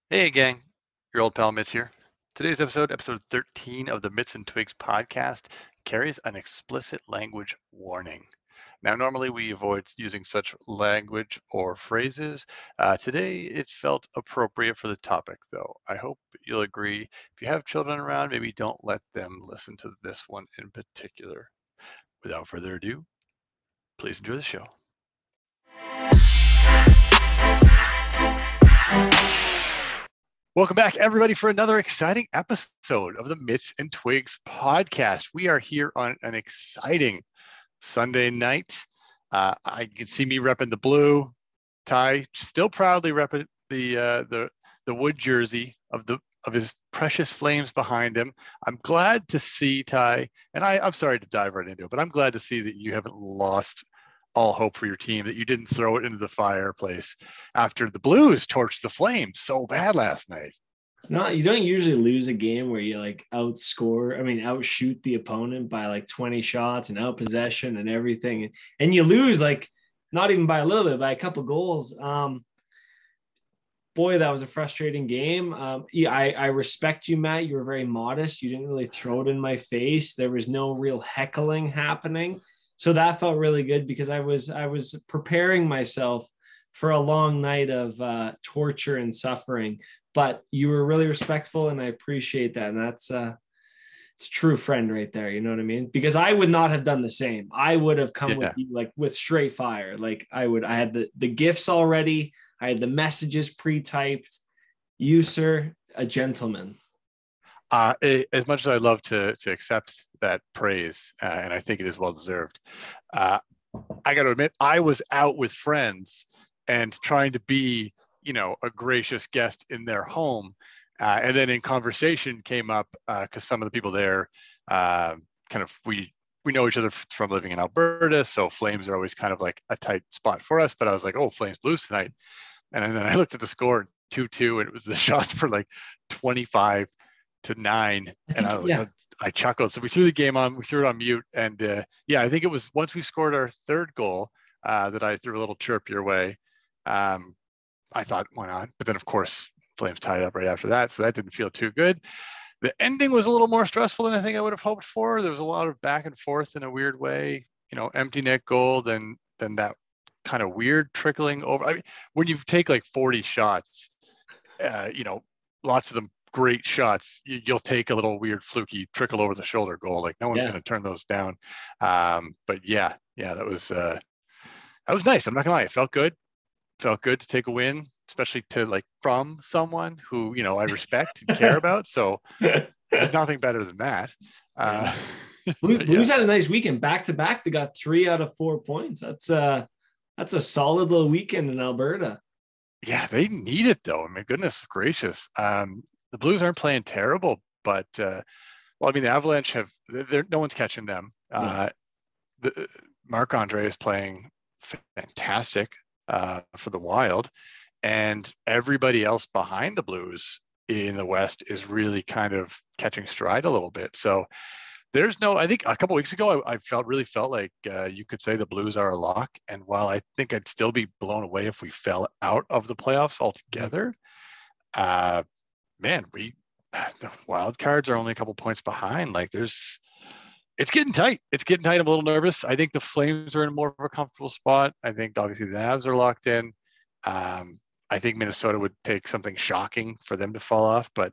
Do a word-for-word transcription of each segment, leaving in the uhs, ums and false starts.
Hey, gang. Your old pal Mitz here. Today's episode, episode thirteen of the Mitz and Twigs podcast, carries an explicit language warning. Now, normally we avoid using such language or phrases. Uh, today, it felt appropriate for the topic, though. I hope you'll agree. If you have children around, maybe don't let them listen to this one in particular. Without further ado, please enjoy the show. Welcome back, everybody, for another exciting episode of the Mitts and Twigs podcast. We are here on an exciting Sunday night. Uh, I can see me repping the blue. Ty still proudly repping the uh, the the wood jersey of the of his precious Flames behind him. I'm glad to see, Ty, and I, I'm sorry to dive right into it, but I'm glad to see that you haven't lost all hope for your team, that you didn't throw it into the fireplace after the Blues torched the Flames so bad last night. It's not, you don't usually lose a game where you like outscore, I mean, outshoot the opponent by like twenty shots and out possession and everything. And you lose like not even by a little bit, by a couple goals. Um, boy, that was a frustrating game. Um, yeah, I, I respect you, Matt. You were very modest. You didn't really throw it in my face. There was no real heckling happening. So that felt really good because I was I was preparing myself for a long night of uh, torture and suffering. But you were really respectful, and I appreciate that. And that's uh, it's a true friend right there. You know what I mean? Because I would not have done the same. I would have come yeah. with you like with straight fire. Like I would. I had the the gifts already. I had the messages pre-typed. You, sir, a gentleman. Uh, as much as I love to to accept that praise, uh, and I think it is well deserved, uh, I got to admit I was out with friends and trying to be, you know, a gracious guest in their home, uh, and then in conversation came up because uh, some of the people there, uh, kind of we we know each other from living in Alberta, so Flames are always kind of like a tight spot for us. But I was like, oh, Flames Blues tonight, and then I looked at the score two two, and it was the shots for like twenty-five to nine, and I, was, yeah. I, I chuckled. So we threw the game on, we threw it on mute, and uh, yeah, I think it was once we scored our third goal uh, that I threw a little chirp your way. Um, I thought, why not? But then, of course, Flames tied up right after that, so that didn't feel too good. The ending was a little more stressful than I think I would have hoped for. There was a lot of back and forth in a weird way. You know, empty net goal, then then that kind of weird trickling over. I mean, when you take like forty shots, uh, you know, lots of them great shots, you, you'll take a little weird fluky trickle over the shoulder goal. Like no one's yeah. going to turn those down. Um, but yeah, yeah, that was uh, that was nice. I'm not gonna lie, it felt good. Felt good to take a win, especially to like from someone who, you know, I respect and care about. So there's nothing better than that. Uh, Blues, yeah. Blues had a nice weekend back to back. They got three out of four points. That's uh that's a solid little weekend in Alberta. Yeah, they need it though. I mean, goodness gracious. Um, the Blues aren't playing terrible, but uh, well, I mean, the Avalanche have. No one's catching them. Uh, yeah. the, Marc-Andre is playing fantastic uh, for the Wild, and everybody else behind the Blues in the West is really kind of catching stride a little bit. So there's no. I think a couple weeks ago, I, I felt really felt like uh, you could say the Blues are a lock, and while I think I'd still be blown away if we fell out of the playoffs altogether. Uh, man, we the wild cards are only a couple points behind. Like there's, it's getting tight. It's getting tight. I'm a little nervous. I think the Flames are in more of a comfortable spot. I think obviously the Avs are locked in. Um, I think Minnesota would take something shocking for them to fall off, but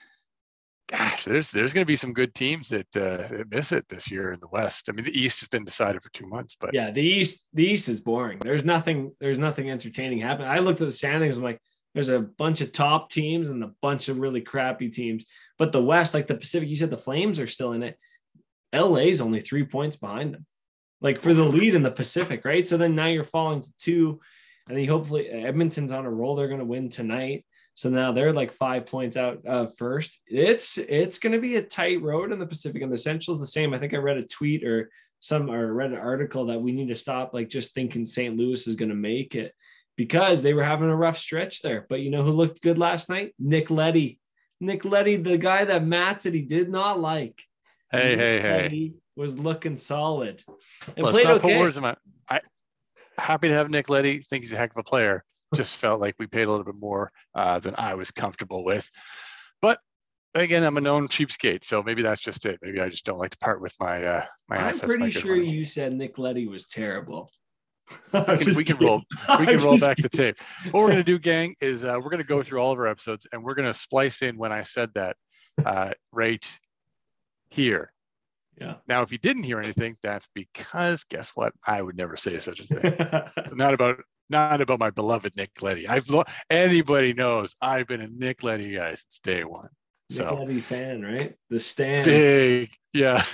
gosh, there's there's going to be some good teams that, uh, that miss it this year in the West. I mean, the East has been decided for two months, but yeah, the East the East is boring. There's nothing there's nothing entertaining happening. I looked at the standings. I'm like, there's a bunch of top teams and a bunch of really crappy teams. But the West, like the Pacific, you said the Flames are still in it. L A is only three points behind them, like for the lead in the Pacific, right? So then now you're falling to two. And then hopefully Edmonton's on a roll. They're going to win tonight. So now they're like five points out uh, first. It's it's going to be a tight road in the Pacific, and the Central's the same. I think I read a tweet or some or read an article that we need to stop like just thinking Saint Louis is going to make it, because they were having a rough stretch there. But you know who looked good last night? Nick Leddy. Nick Leddy, the guy that Matt said he did not like. Hey, Nick hey, hey. Leddy was looking solid. And Let's played not okay. put words in my I happy to have Nick Leddy. Think he's a heck of a player. just felt like we paid a little bit more uh, than I was comfortable with. But again, I'm a known cheapskate, so maybe that's just it. Maybe I just don't like to part with my uh, my I'm assets. pretty My good sure money. you said Nick Leddy was terrible. We can, we can roll we can roll back kidding. the tape. What we're gonna do, gang, is uh, we're gonna go through all of our episodes and we're gonna splice in when I said that uh, right here. Yeah. Now, if you didn't hear anything, that's because guess what? I would never say such a thing. not about not about my beloved Nick Leddy. I've lo- anybody knows I've been a Nick Leddy guy since day one. Nick so Leddy fan, right? The stand. Big, yeah.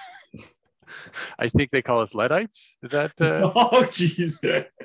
I think they call us Luddites. Is that? Uh... Oh, jeez.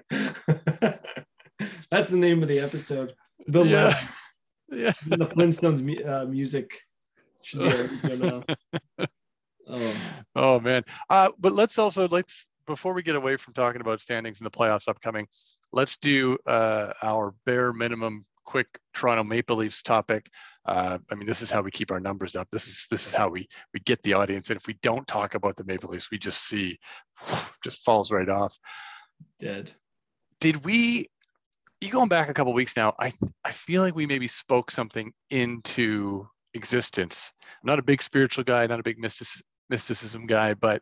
That's the name of the episode. The yeah. Luddites. Yeah. The Flintstones uh, music should be able now. Oh. Oh man. Uh, but let's also let's before we get away from talking about standings in the playoffs upcoming, let's do uh, our bare minimum quick Toronto Maple Leafs topic. Uh, I mean, this is how we keep our numbers up. This is this is how we we get the audience. And if we don't talk about the Maple Leafs, we just see just falls right off. Dead. Did we? You going back a couple of weeks now? I I feel like we maybe spoke something into existence. I'm not a big spiritual guy, not a big mystic, mysticism guy, but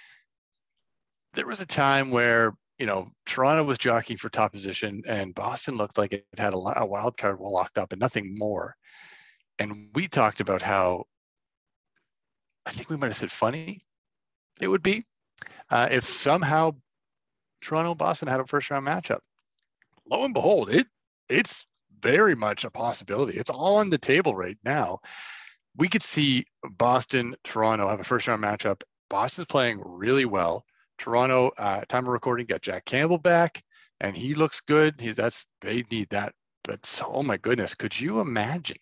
there was a time where you know Toronto was jockeying for top position, and Boston looked like it had a, a wild card locked up and nothing more. And we talked about how, I think we might have said funny it would be uh, if somehow Toronto and Boston had a first round matchup. Lo and behold, it it's very much a possibility. It's all on the table right now. We could see Boston, Toronto have a first round matchup. Boston's playing really well. Toronto, uh, time of recording, got Jack Campbell back, and he looks good. He, that's they need that. But so, oh my goodness, could you imagine?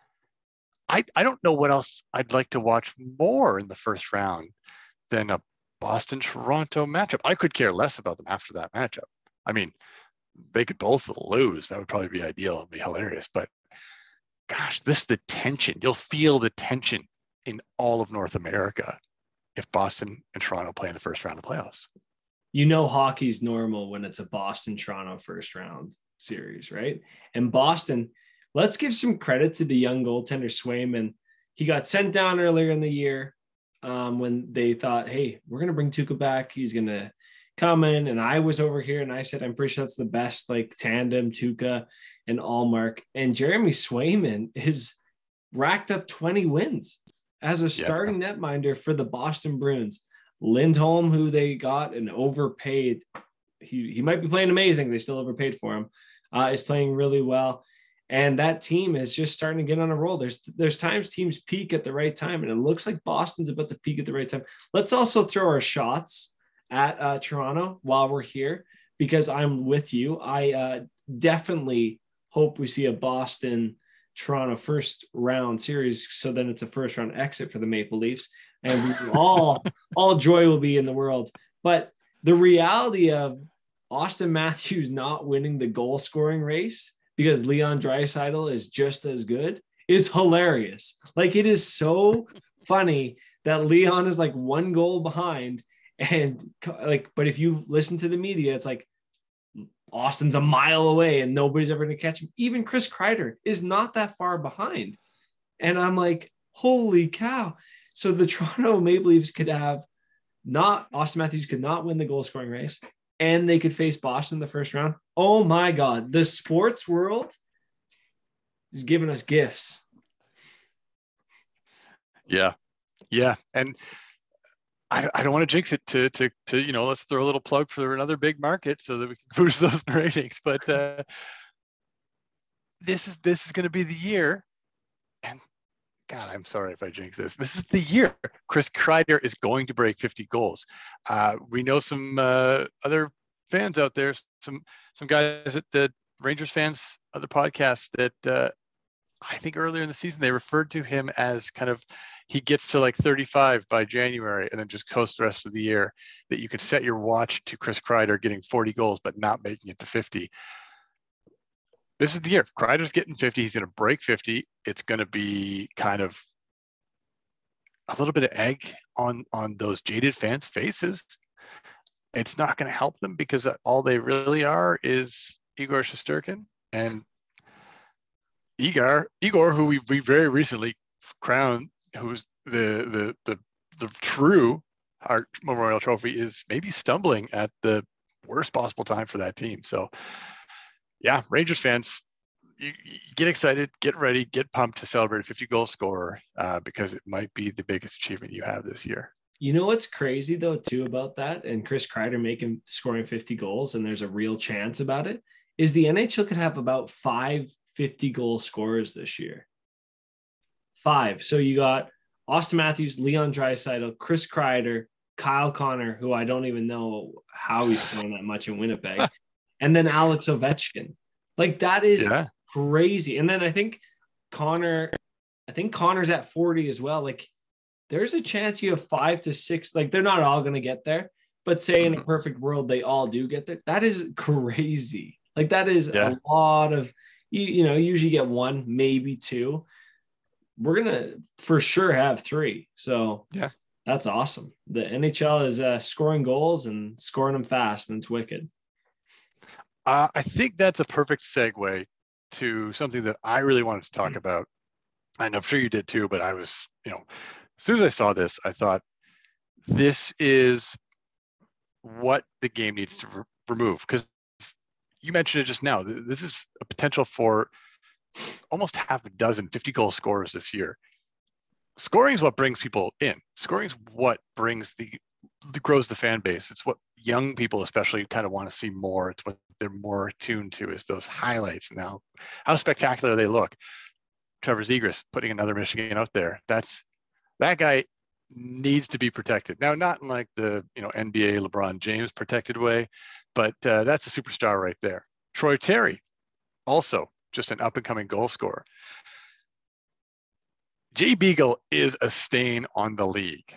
I, I don't know what else I'd like to watch more in the first round than a Boston-Toronto matchup. I could care less about them after that matchup. I mean, they could both lose. That would probably be ideal. It'd be hilarious. But gosh, this the tension. You'll feel the tension in all of North America if Boston and Toronto play in the first round of playoffs. You know, hockey's normal when it's a Boston-Toronto first round series, right? And Boston, let's give some credit to the young goaltender Swayman. He got sent down earlier in the year um, when they thought, hey, we're going to bring Tuukka back. He's going to come in. And I was over here and I said, I'm pretty sure that's the best like tandem, Tuukka and Allmark. And Jeremy Swayman is racked up twenty wins as a starting yeah. netminder for the Boston Bruins. Lindholm, who they got and overpaid, he, he might be playing amazing. They still overpaid for him, uh, is playing really well. And that team is just starting to get on a roll. There's there's times teams peak at the right time, and it looks like Boston's about to peak at the right time. Let's also throw our shots at uh, Toronto while we're here, because I'm with you. I uh, definitely hope we see a Boston-Toronto first round series, so then it's a first round exit for the Maple Leafs, and we all all joy will be in the world. But the reality of Austin Matthews not winning the goal scoring race because Leon Draisaitl is just as good is hilarious. Like, it is so funny that Leon is like one goal behind, and like, but if you listen to the media, it's like Austin's a mile away and nobody's ever going to catch him. Even Chris Kreider is not that far behind. And I'm like, holy cow. So the Toronto Maple Leafs could have not, Austin Matthews could not win the goal scoring race, and they could face Boston in the first round. Oh my God. The sports world is giving us gifts. Yeah. Yeah. And I, I don't want to jinx it to, to, to, you know, let's throw a little plug for another big market so that we can boost those ratings. But uh, this is, this is going to be the year. And God, I'm sorry if I jinx this. This is the year Chris Kreider is going to break fifty goals. Uh, we know some uh, other fans out there, some some guys at the Rangers fans, other podcasts that uh, I think earlier in the season they referred to him as kind of he gets to like thirty-five by January and then just coasts the rest of the year. That you could set your watch to Chris Kreider getting forty goals but not making it to fifty. This is the year. Kreider's getting fifty. He's going to break fifty. It's going to be kind of a little bit of egg on, on those jaded fans' faces. It's not going to help them because all they really are is Igor Shesterkin, and Igor, Igor, who we, we very recently crowned, who's the the the the true Hart Memorial Trophy, is maybe stumbling at the worst possible time for that team. So, yeah, Rangers fans, you, you get excited, get ready, get pumped to celebrate a fifty goal scorer uh, because it might be the biggest achievement you have this year. You know what's crazy though too about that, and Chris Kreider making scoring fifty goals, and there's a real chance about it, is the N H L could have about five fifty goal scorers this year. Five. So you got Austin Matthews, Leon Draisaitl, Chris Kreider, Kyle Connor, who I don't even know how he's scoring that much in Winnipeg, and then Alex Ovechkin. Like that is yeah. crazy. And then I think Connor, I think Connor's at forty as well. Like there's a chance you have five to six. Like they're not all going to get there, but say in a perfect world, they all do get there. That is crazy. Like that is yeah. a lot of, you, you know, usually get one, maybe two. We're going to for sure have three. So yeah, that's awesome. The N H L is uh, scoring goals and scoring them fast, and it's wicked. Uh, I think that's a perfect segue to something that I really wanted to talk mm-hmm. about. And I'm sure you did too, but I was, you know, as soon as I saw this, I thought this is what the game needs to re- remove. Because you mentioned it just now. This is a potential for almost half a dozen fifty goal scorers this year. Scoring is what brings people in. Scoring is what brings the, the grows the fan base. It's what young people especially kind of want to see more. It's what they're more attuned to, is those highlights. Now, how spectacular they look. Trevor Zegras putting another Michigan out there. That's that guy needs to be protected. Now, not in like the you know N B A LeBron James protected way, but uh, that's a superstar right there. Troy Terry, also just an up and coming goal scorer. Jay Beagle is a stain on the league.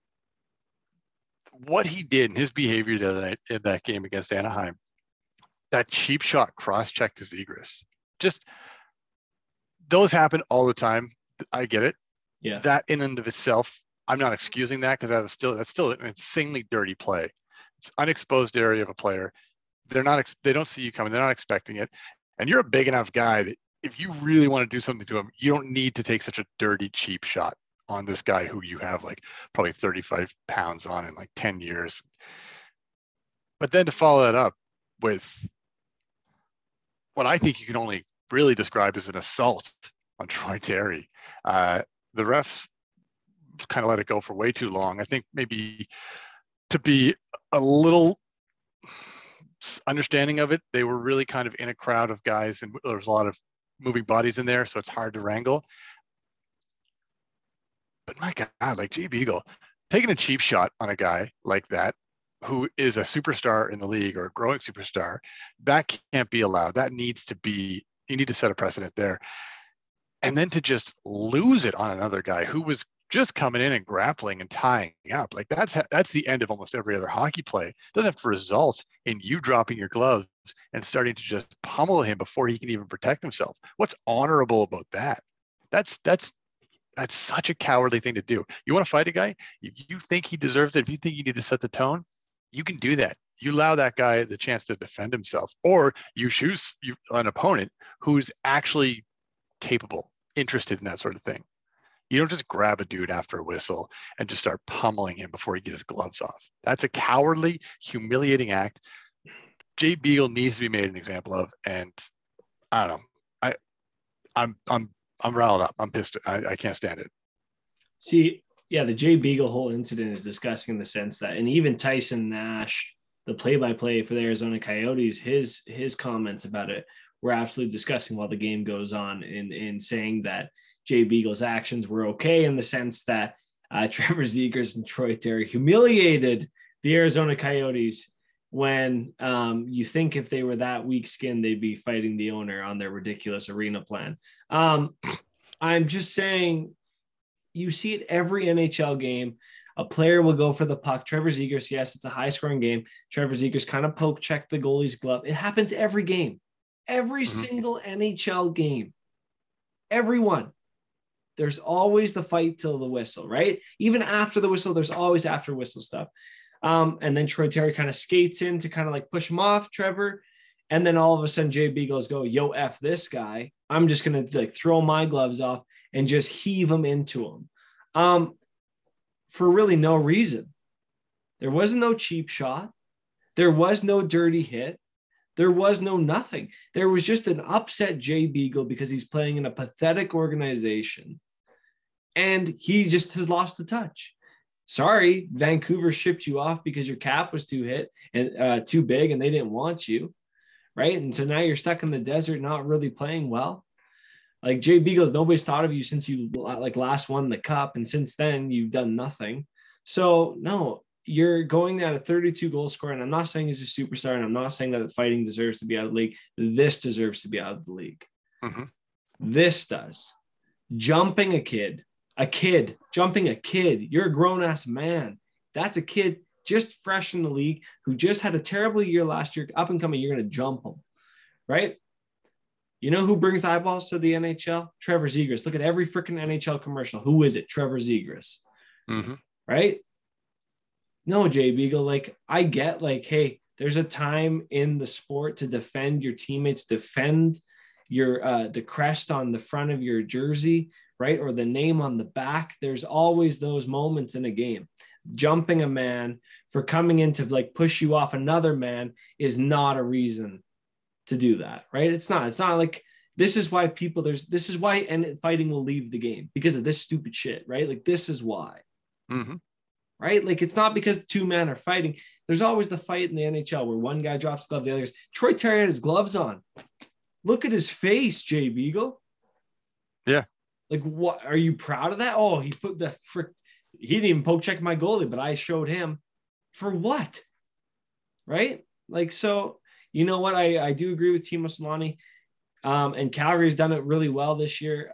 What he did in his behavior the other night in that game against Anaheim, that cheap shot cross check to Zegras, just those happen all the time. I get it. Yeah. That in and of itself, I'm not excusing that because that was still that's still an insanely dirty play. It's unexposed area of a player. They're not they don't see you coming. They're not expecting it. And you're a big enough guy that if you really want to do something to him, you don't need to take such a dirty, cheap shot on this guy who you have like probably thirty-five pounds on in like ten years. But then to follow that up with what I think you can only really describe as an assault on Troy Terry. Uh, the refs kind of let it go for way too long. I think maybe to be a little understanding of it, they were really kind of in a crowd of guys and there was a lot of moving bodies in there, so it's hard to wrangle. But my God, like Jay Beagle, taking a cheap shot on a guy like that, who is a superstar in the league or a growing superstar, that can't be allowed. That needs to be, you need to set a precedent there. And then to just lose it on another guy who was just coming in and grappling and tying up, like that's that's the end of almost every other hockey play. It doesn't have to result in you dropping your gloves and starting to just pummel him before he can even protect himself. What's honorable about that? That's that's that's such a cowardly thing to do. You want to fight a guy? If you think he deserves it, if you think you need to set the tone, you can do that. You allow that guy the chance to defend himself, or you choose an opponent who's actually capable, interested in that sort of thing. You don't just grab a dude after a whistle and just start pummeling him before he gets his gloves off. That's a cowardly, humiliating act. Jay Beagle needs to be made an example of, and I don't know. I, I'm, I'm, I'm riled up. I'm pissed. I, I can't stand it. See, yeah, the Jay Beagle whole incident is disgusting in the sense that, and even Tyson Nash, the play-by-play for the Arizona Coyotes, his his comments about it were absolutely disgusting while the game goes on, in in saying that Jay Beagle's actions were okay in the sense that uh, Trevor Zegras and Troy Terry humiliated the Arizona Coyotes when um, you think if they were that weak-skinned, they'd be fighting the owner on their ridiculous arena plan. Um, I'm just saying, you see it every N H L game. A player will go for the puck. Trevor Zegras, yes, it's a high-scoring game. Trevor Zegras kind of poke check the goalie's glove. It happens every game. Every mm-hmm. single N H L game. Everyone. There's always the fight till the whistle, right? Even after the whistle, there's always after whistle stuff. Um, and then Troy Terry kind of skates in to kind of like push him off, Trevor. And then all of a sudden, Jay Beagles go, yo, F this guy. I'm just going to like throw my gloves off and just heave him into him. Um, for really no reason. There was no cheap shot. There was no dirty hit. There was no nothing. There was just an upset Jay Beagle because he's playing in a pathetic organization. And he just has lost the touch. Sorry, Vancouver shipped you off because your cap was too hit and uh, too big and they didn't want you. Right. And so now you're stuck in the desert, not really playing well. Like Jay Beagles, nobody's thought of you since you like last won the cup. And since then you've done nothing. So no, you're going at a thirty-two goal scorer. And I'm not saying he's a superstar. And I'm not saying that fighting deserves to be out of the league. This deserves to be out of the league. Mm-hmm. This does. Jumping a kid, a kid, jumping a kid. You're a grown ass man. That's a kid just fresh in the league who just had a terrible year last year, up and coming. You're going to jump him, right? You know who brings eyeballs to the N H L? Trevor Zegras. Look at every freaking N H L commercial. Who is it? Trevor Zegras, mm-hmm. Right? No, Jay Beagle, like I get like, hey, there's a time in the sport to defend your teammates, defend your uh, the crest on the front of your jersey, right? Or the name on the back. There's always those moments in a game. Jumping a man for coming in to like push you off another man is not a reason to do that, right? It's not. It's not like this is why people there's this is why and fighting will leave the game because of this stupid shit, right? Like this is why, mm-hmm. Right? Like it's not because two men are fighting. There's always the fight in the N H L where one guy drops the glove, the other goes. Troy Terry had his gloves on. Look at his face, Jay Beagle. Yeah. Like what? Are you proud of that? Oh, he put the frick. He didn't even poke check my goalie, but I showed him for what? Right? Like, so, you know what? I, I do agree with Timo Solani. Um, and Calgary's done it really well this year.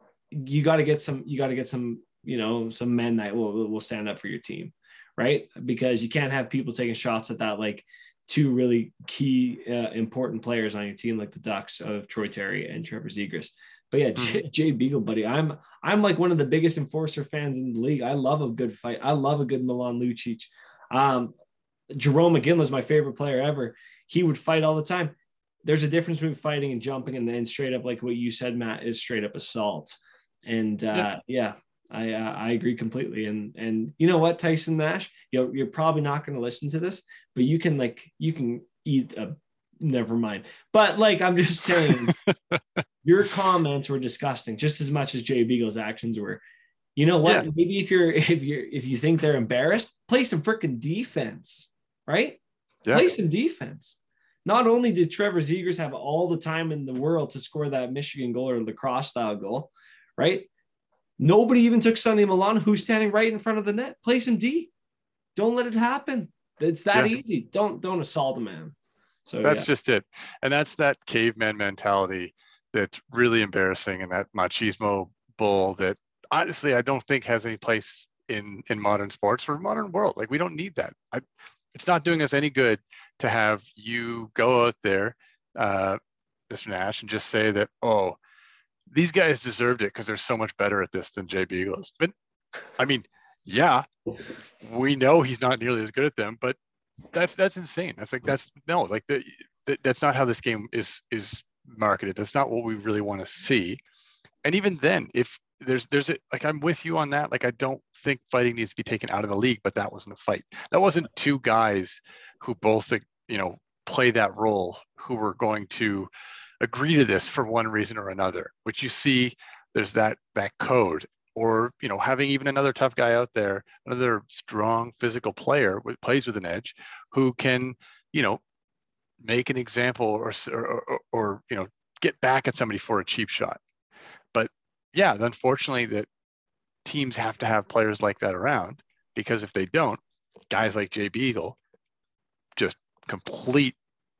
You got to get some, you got to get some, you know, some men that will, will stand up for your team, right? Because you can't have people taking shots at that, like two really key, uh, important players on your team, like the Ducks of Troy Terry and Trevor Zegras. But yeah, mm-hmm. Jay, Jay Beagle, buddy, I'm I'm like one of the biggest enforcer fans in the league. I love a good fight. I love a good Milan Lucic. Um, Jerome McGinley is my favorite player ever. He would fight all the time. There's a difference between fighting and jumping, and then straight up, like what you said, Matt, is straight up assault. And uh, yeah. yeah, I uh, I agree completely. And and you know what, Tyson Nash, you're you're probably not going to listen to this, but you can like you can eat a. Never mind. But like, I'm just saying, your comments were disgusting just as much as Jay Beagle's actions were. You know what? Yeah. Maybe if you're, if you're, if you think they're embarrassed, play some freaking defense, right? Yeah. Play some defense. Not only did Trevor Zegras have all the time in the world to score that Michigan goal or lacrosse style goal, right? Nobody even took Sonny Milano, who's standing right in front of the net. Play some D. Don't let it happen. It's that yeah. easy. Don't, don't assault a man. So that's yeah. just it. And that's that caveman mentality that's really embarrassing, and that machismo bull that honestly I don't think has any place in in modern sports or modern world. Like we don't need that. I, it's not doing us any good to have you go out there, uh, Mister Nash, and just say that, oh, these guys deserved it because they're so much better at this than Jay Beagle is. But I mean, yeah, we know he's not nearly as good at them, but that's that's insane. That's like that's no like the, the, that's not how this game is is marketed. That's not what we really want to see. And even then, if there's there's a, like I'm with you on that. Like I don't think fighting needs to be taken out of the league, but that wasn't a fight. That wasn't two guys who both you know play that role who were going to agree to this for one reason or another. Which you see, there's that that code. Or, you know, having even another tough guy out there, another strong physical player who plays with an edge, who can, you know, make an example or, or, or, or, you know, get back at somebody for a cheap shot. But yeah, unfortunately that teams have to have players like that around, because if they don't, guys like Jay Beagle, just complete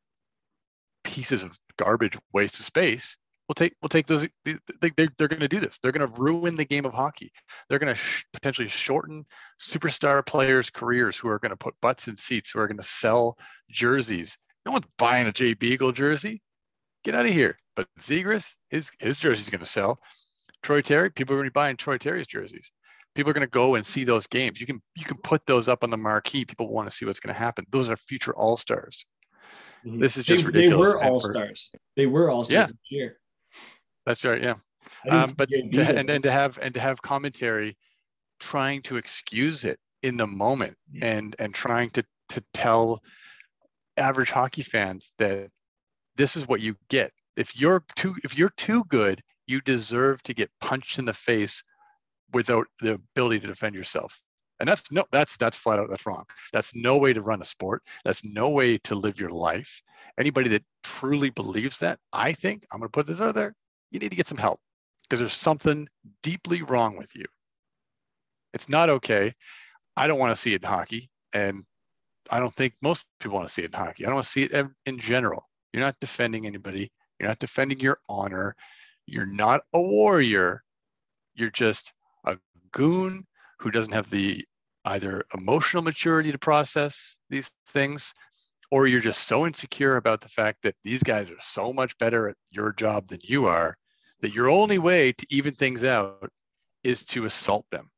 pieces of garbage, waste of space, We'll take we'll take those. They, they're they're going to do this. They're going to ruin the game of hockey. They're going to sh- potentially shorten superstar players' careers who are going to put butts in seats, who are going to sell jerseys. No one's buying a Jay Beagle jersey. Get out of here. But Zegras, his his jersey's going to sell. Troy Terry, people are going to be buying Troy Terry's jerseys. People are going to go and see those games. You can you can put those up on the marquee. People want to see what's going to happen. Those are future all-stars. Mhm. This is They, just they ridiculous. were And for all-stars. They were yeah, all-stars this year. that's right. Yeah. I didn't Um, see but Jay to Beagle. and then to have and to have commentary trying to excuse it in the moment and and trying to to tell average hockey fans that this is what you get. If you're too if you're too good, you deserve to get punched in the face without the ability to defend yourself. And that's no that's that's flat out that's wrong. That's no way to run a sport. That's no way to live your life. Anybody that truly believes that, I think, I'm going to put this out there, you need to get some help because there's something deeply wrong with you. It's not okay. I don't want to see it in hockey, and I don't think most people want to see it in hockey. I don't want to see it in general. You're not defending anybody. You're not defending your honor. You're not a warrior. You're just a goon who doesn't have the either emotional maturity to process these things, or you're just so insecure about the fact that these guys are so much better at your job than you are that your only way to even things out is to assault them.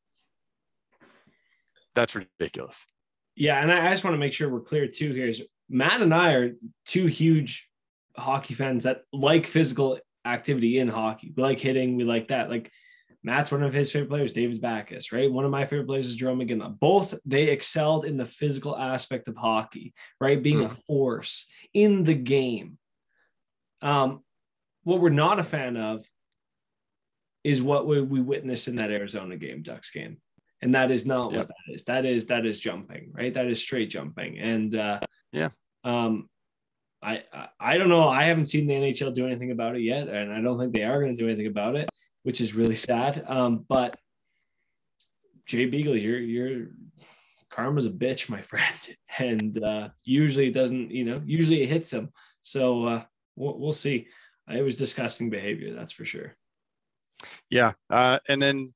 That's ridiculous. Yeah, and I, I just want to make sure we're clear too here is Matt and I are two huge hockey fans that like physical activity in hockey. We like hitting, we like that. Like Matt's one of his favorite players, David Backes, right? One of my favorite players is Jerome McGinley. Both, they excelled in the physical aspect of hockey, right? Being mm. a force in the game. Um, what we're not a fan of is what we, we witnessed in that Arizona game, Ducks game. And that is not yep. what that is. That is, that is jumping, right? That is straight jumping. And uh, yeah, um, I, I, I don't know. I haven't seen the N H L do anything about it yet. And I don't think they are going to do anything about it, which is really sad. Um, but Jay Beagle, you're, you're karma's a bitch, my friend. And uh, usually it doesn't, you know, usually it hits him. So uh, we'll, we'll see. It was disgusting behavior. That's for sure. Yeah. Uh, and then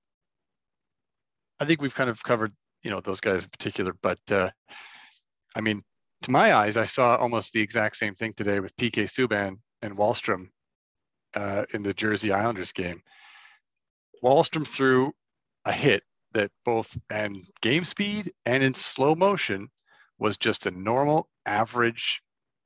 I think we've kind of covered, you know, those guys in particular, but uh, I mean, to my eyes, I saw almost the exact same thing today with P K Subban and Wahlstrom uh, in the Jersey Islanders game. Wahlstrom threw a hit that both in game speed and in slow motion was just a normal, average,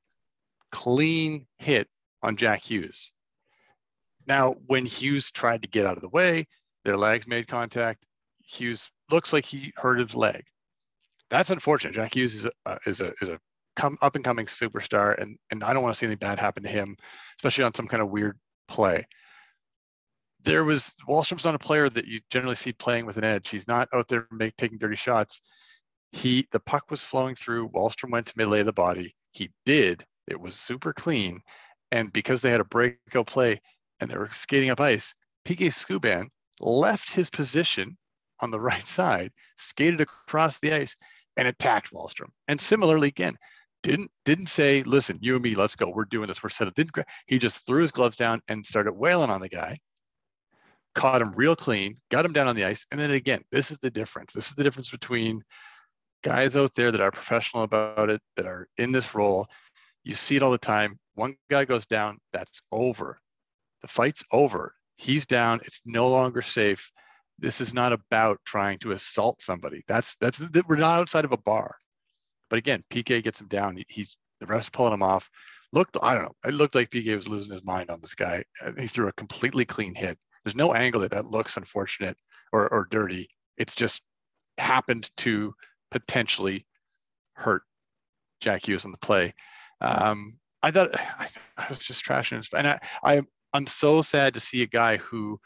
clean hit on Jack Hughes. Now, when Hughes tried to get out of the way, their legs made contact. Hughes looks like he hurt his leg. That's unfortunate. Jack Hughes is a is a is a come up and coming superstar, and and I don't want to see anything bad happen to him, especially on some kind of weird play. There was Wahlstrom's not a player that you generally see playing with an edge. He's not out there make, taking dirty shots. He the puck was flowing through. Wahlstrom went to melee the body. He did. It was super clean, and because they had a breakout play and they were skating up ice, P K Subban left his position on the right side, skated across the ice, and attacked Wahlstrom. And similarly, again, didn't didn't say, "Listen, you and me, let's go. We're doing this. We're set up." Didn't he just threw his gloves down and started wailing on the guy? Caught him real clean, got him down on the ice, and then again, this is the difference. This is the difference between guys out there that are professional about it, that are in this role. You see it all the time. One guy goes down, that's over. The fight's over. He's down. It's no longer safe. This is not about trying to assault somebody. That's that's we're not outside of a bar. But again, P K gets him down. He, he's the ref's pulling him off. Looked, I don't know. It looked like P K was losing his mind on this guy. He threw a completely clean hit. There's no angle that that looks unfortunate or or dirty. It's just happened to potentially hurt Jack Hughes on the play. Um, I thought I, I was just trashing his, and I, I I'm so sad to see a guy who.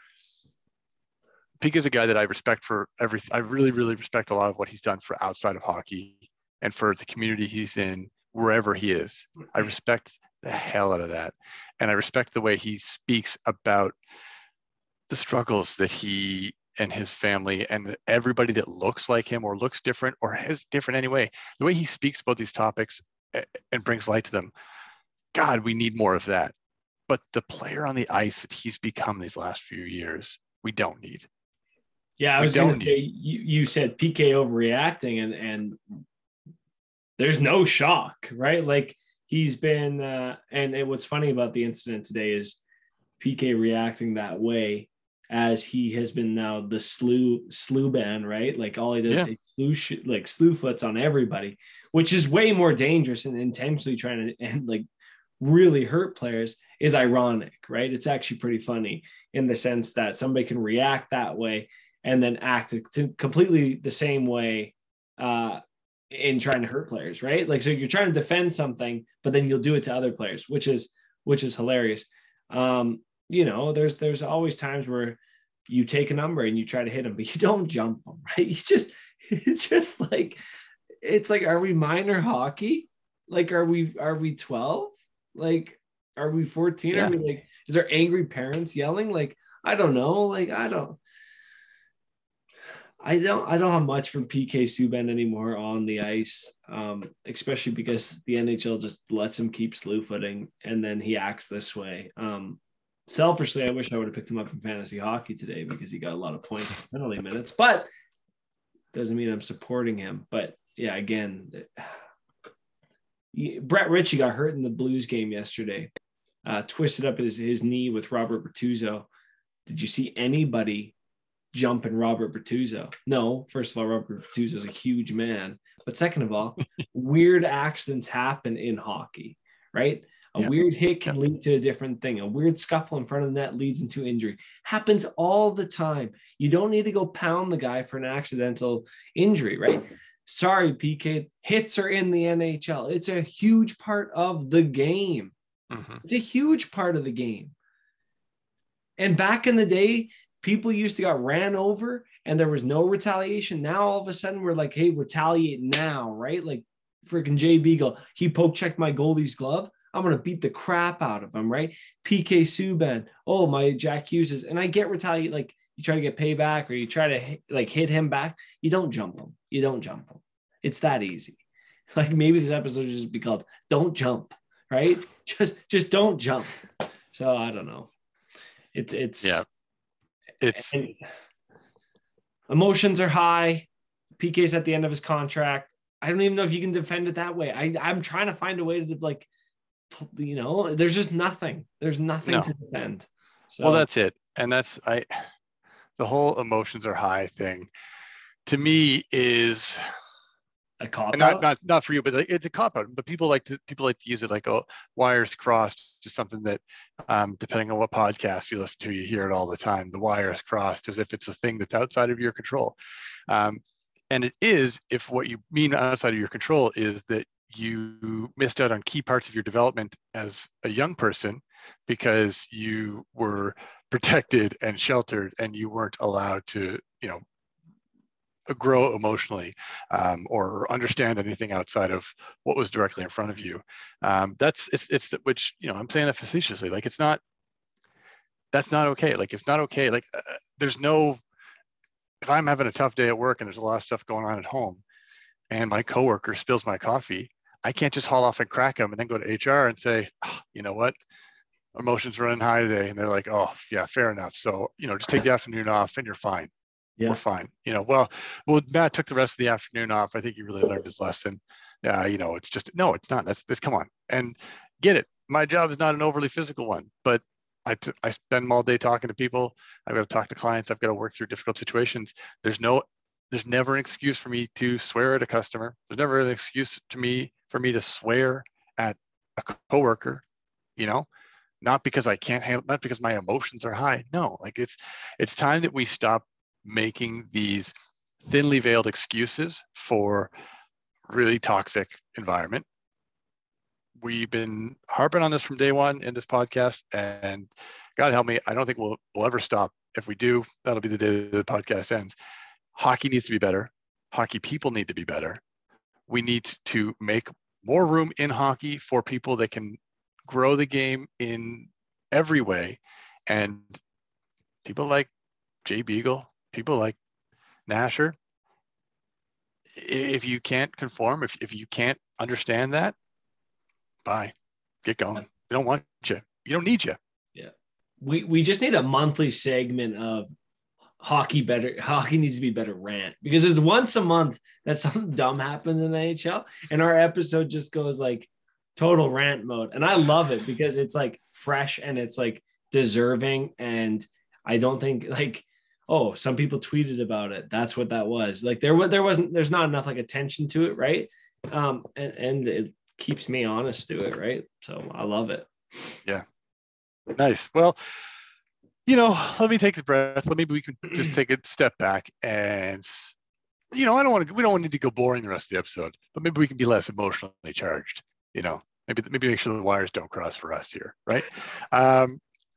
Pete is a guy that I respect for everything. I really, really respect a lot of what he's done for outside of hockey and for the community he's in, wherever he is. I respect the hell out of that. And I respect the way he speaks about the struggles that he and his family and everybody that looks like him or looks different or is different anyway, the way he speaks about these topics and brings light to them. God, we need more of that. But the player on the ice that he's become these last few years, we don't need. Yeah, I was going to say, you, you said P K overreacting, and and there's no shock, right? Like he's been, uh, and, and what's funny about the incident today is P K reacting that way as he has been now the slew slew ban, right? Like all he does Yeah. is take slew sh- like slew foots on everybody, which is way more dangerous and intentionally trying to and like really hurt players is ironic, right? It's actually pretty funny in the sense that somebody can react that way and then act to completely the same way uh, in trying to hurt players, right? Like, so you're trying to defend something, but then you'll do it to other players, which is, which is hilarious. Um, you know, there's, there's always times where you take a number and you try to hit them, but you don't jump them, right? You just, it's just like, it's like, are we minor hockey? Like, are we, are we twelve? Like, are we fourteen? Yeah. Are we like, is there angry parents yelling? Like, I don't know. Like, I don't, I don't, I don't have much for P K Subban anymore on the ice, um, especially because the N H L just lets him keep slew footing and then he acts this way. Um, selfishly, I wish I would have picked him up in fantasy hockey today because he got a lot of points in penalty minutes, but doesn't mean I'm supporting him. But yeah, again, Brett Ritchie got hurt in the Blues game yesterday, uh, twisted up his, his knee with Robert Bertuzzo. Did you see anybody jumping Robert Bertuzzo? No. First of all, Robert Bertuzzo is a huge man. But second of all, weird accidents happen in hockey, right? A yeah. weird hit can yeah. lead to a different thing. A weird scuffle in front of the net leads into injury. Happens all the time. You don't need to go pound the guy for an accidental injury, right? Sorry, P K, hits are in the N H L. It's a huge part of the game. Mm-hmm. It's a huge part of the game. And back in the day, people used to got ran over and there was no retaliation. Now, all of a sudden, we're like, hey, retaliate now, right? Like freaking Jay Beagle, he poke checked my goalie's glove. I'm going to beat the crap out of him, right? P K Subban, oh, my Jack Hughes. And I get retaliate, like, you try to get payback or you try to like hit him back. You don't jump him. You don't jump him. It's that easy. Like maybe this episode should just be called "Don't Jump," right? Just, just don't jump. So I don't know. It's, it's, yeah. It's emotions are high. P K's at the end of his contract. I don't even know if you can defend it that way. I, I'm trying to find a way to like, you know, there's just nothing. There's nothing no. to defend. So well, that's it. And that's I. The whole emotions are high thing to me is a cop not out. not not for you, but it's a cop out. But people like to people like to use it like oh wires crossed, just something that um, depending on what podcast you listen to, you hear it all the time. The wires crossed, as if it's a thing that's outside of your control, um, and it is if what you mean outside of your control is that you missed out on key parts of your development as a young person because you were protected and sheltered and you weren't allowed to, you know, grow emotionally um, or understand anything outside of what was directly in front of you. Um, that's it's it's which, you know, I'm saying that facetiously, like it's not, that's not okay. Like it's not okay. Like uh, there's no, if I'm having a tough day at work and there's a lot of stuff going on at home and my coworker spills my coffee, I can't just haul off and crack him and then go to H R and say, oh, you know what, emotions running high today. And they're like, oh yeah, fair enough. So, you know, just take the afternoon off and you're fine. Yeah. We're fine. You know, well, well, Matt took the rest of the afternoon off. I think he really learned his lesson. Yeah. Uh, you know, it's just, no, it's not. That's, that's, come on and get it. My job is not an overly physical one, but I, t- I spend them all day talking to people. I've got to talk to clients. I've got to work through difficult situations. There's no, there's never an excuse for me to swear at a customer. There's never an excuse to me for me to swear at a coworker, you know, not because I can't handle, not because my emotions are high. No, like it's, it's time that we stop making these thinly veiled excuses for really toxic environment. We've been harping on this from day one in this podcast, and God help me, I don't think we'll, we'll ever stop. If we do, that'll be the day the podcast ends. Hockey needs to be better. Hockey people need to be better. We need to make more room in hockey for people that can grow the game in every way. And people like Jay Beagle, people like Nasher, if you can't conform, if, if you can't understand that, bye, get going. We don't want you. You don't need you. Yeah. We we just need a monthly segment of hockey better. Hockey needs to be better rant, because it's once a month that something dumb happens in the N H L and our episode just goes like total rant mode. And I love it because it's like fresh and it's like deserving. And I don't think like, oh, some people tweeted about it. That's what that was. Like there was, there wasn't, there's not enough like attention to it. Right. Um, and, and it keeps me honest to it. Right. So I love it. Yeah. Nice. Well, you know, let me take a breath. Let maybe we can just take a step back and, you know, I don't want to, we don't need to go boring the rest of the episode, but maybe we can be less emotionally charged, you know, maybe, maybe make sure the wires don't cross for us here. Right. Um,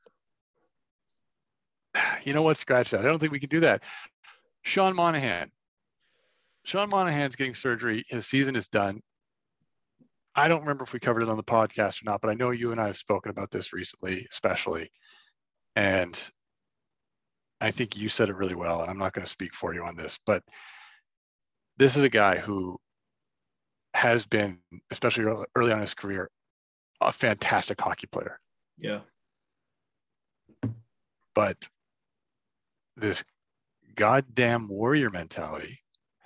you know what? Scratch that. I don't think we can do that. Sean Monahan. Sean Monahan's getting surgery. His season is done. I don't remember if we covered it on the podcast or not, but I know you and I have spoken about this recently, especially. And I think you said it really well, and I'm not going to speak for you on this, but this is a guy who has been, especially early on in his career, a fantastic hockey player. Yeah. But this goddamn warrior mentality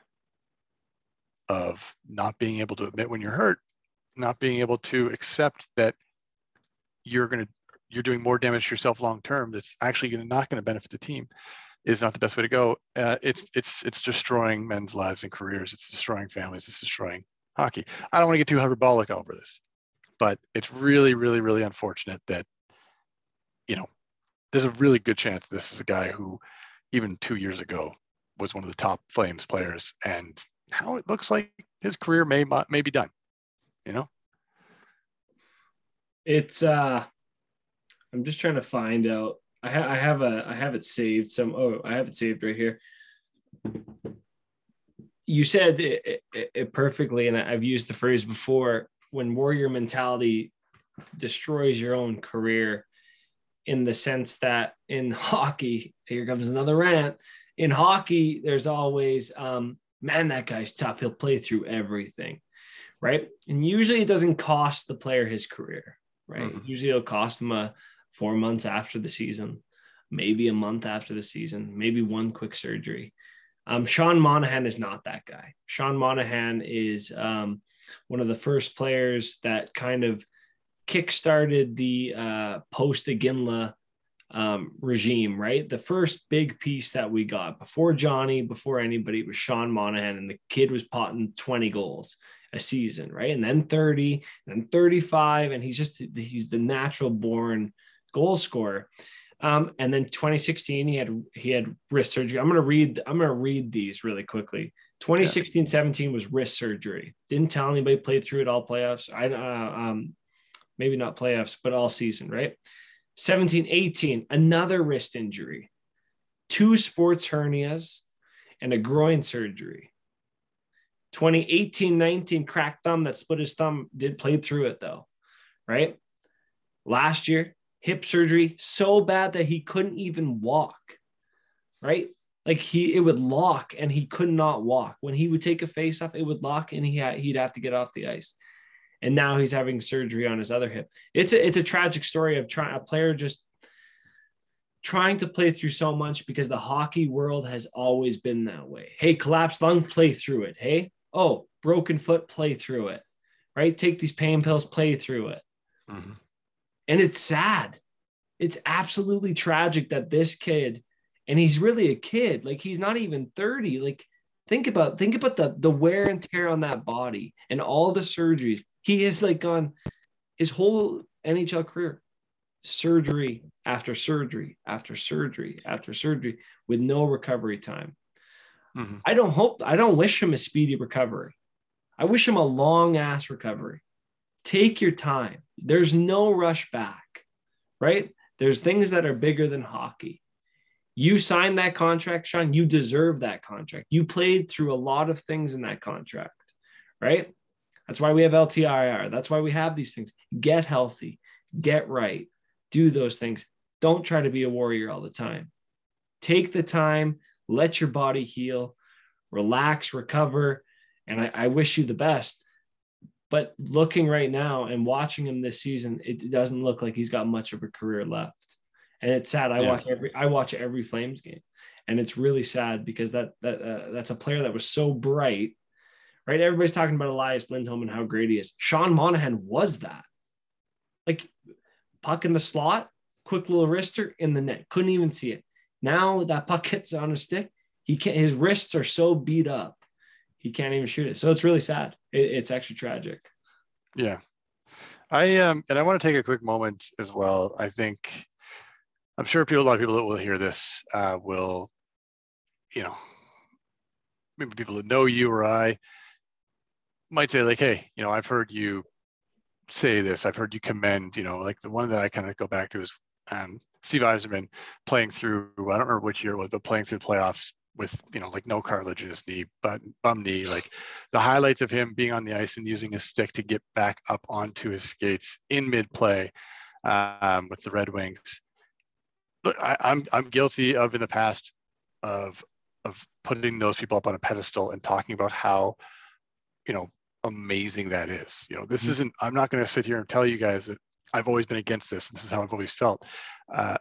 of not being able to admit when you're hurt, not being able to accept that you're going to, you're doing more damage to yourself long term, that's actually gonna, not going to benefit the team, is not the best way to go. Uh, it's it's it's destroying men's lives and careers. It's destroying families. It's destroying hockey. I don't want to get too hyperbolic over this, but it's really, really, really unfortunate that, you know, there's a really good chance this is a guy who, even two years ago, was one of the top Flames players, and now it looks like his career may may be done. You know, it's uh, I'm just trying to find out. I, ha- I have a I have it saved. Some oh, I have it saved right here. You said it, it, it perfectly, and I've used the phrase before. When warrior mentality destroys your own career, in the sense that in hockey, here comes another rant. In hockey, there's always, um, man, that guy's tough. He'll play through everything, right? And usually it doesn't cost the player his career, right? Mm-hmm. Usually it'll cost them a four months after the season, maybe a month after the season, maybe one quick surgery. Um, Sean Monahan is not that guy. Sean Monahan is um, one of the first players that kind of kickstarted the uh, post-Iginla um, regime, right? The first big piece that we got before Johnny, before anybody, was Sean Monahan, and the kid was potting twenty goals a season, right? And then thirty, and then thirty-five, and he's just, he's the natural born goal scorer. Um, and then twenty sixteen, he had he had wrist surgery. I'm gonna read. I'm gonna read these really quickly. twenty sixteen seventeen was wrist surgery. Didn't tell anybody. Played through it all playoffs. I uh, um, maybe not playoffs, but all season. Right. seventeen eighteen, another wrist injury, two sports hernias, and a groin surgery. twenty eighteen nineteen, cracked thumb that split his thumb. Did played through it though. Right. Last year, hip surgery so bad that he couldn't even walk, right? Like he, it would lock and he could not walk. When he would take a face off, it would lock and he had, he'd have to get off the ice. And now he's having surgery on his other hip. It's a, it's a tragic story of trying a player just trying to play through so much, because the hockey world has always been that way. Hey, collapsed lung, play through it. Hey, oh, broken foot, play through it, right? Take these pain pills, play through it. Mm-hmm. And it's sad. It's absolutely tragic that this kid, and he's really a kid, like he's not even thirty. Like think about, think about the, the wear and tear on that body and all the surgeries. He has like gone his whole N H L career, surgery after surgery, after surgery, after surgery, with no recovery time. Mm-hmm. I don't hope, I don't wish him a speedy recovery. I wish him a long ass recovery. Take your time. There's no rush back, right? There's things that are bigger than hockey. You signed that contract, Sean. You deserve that contract. You played through a lot of things in that contract, right? That's why we have L T I R. That's why we have these things. Get healthy, get right, do those things. Don't try to be a warrior all the time. Take the time, let your body heal, relax, recover. And I, I wish you the best. But looking right now and watching him this season, it doesn't look like he's got much of a career left. And it's sad. I yeah. watch every I watch every Flames game, and it's really sad because that that uh, that's a player that was so bright, right? Everybody's talking about Elias Lindholm and how great he is. Sean Monahan was that. Like puck in the slot, quick little wrister in the net, couldn't even see it. Now that puck hits on a stick, he can't, his wrists are so beat up, he can't even shoot it. So it's really sad. It, it's actually tragic. Yeah. I um and I want to take a quick moment as well. I think I'm sure people, a lot of people that will hear this uh, will, you know, maybe people that know you or I might say like, hey, you know, I've heard you say this. I've heard you commend, you know, like the one that I kind of go back to is um, Steve Yzerman playing through, I don't remember which year it was, but playing through the playoffs with, you know, like no cartilage in his knee, but bum knee, like the highlights of him being on the ice and using his stick to get back up onto his skates in mid play um, with the Red Wings. Look, I, I'm I'm guilty of in the past of of putting those people up on a pedestal and talking about how, you know, amazing that is. You know, this mm-hmm. isn't. I'm not going to sit here and tell you guys that I've always been against this. This is how I've always felt. Uh,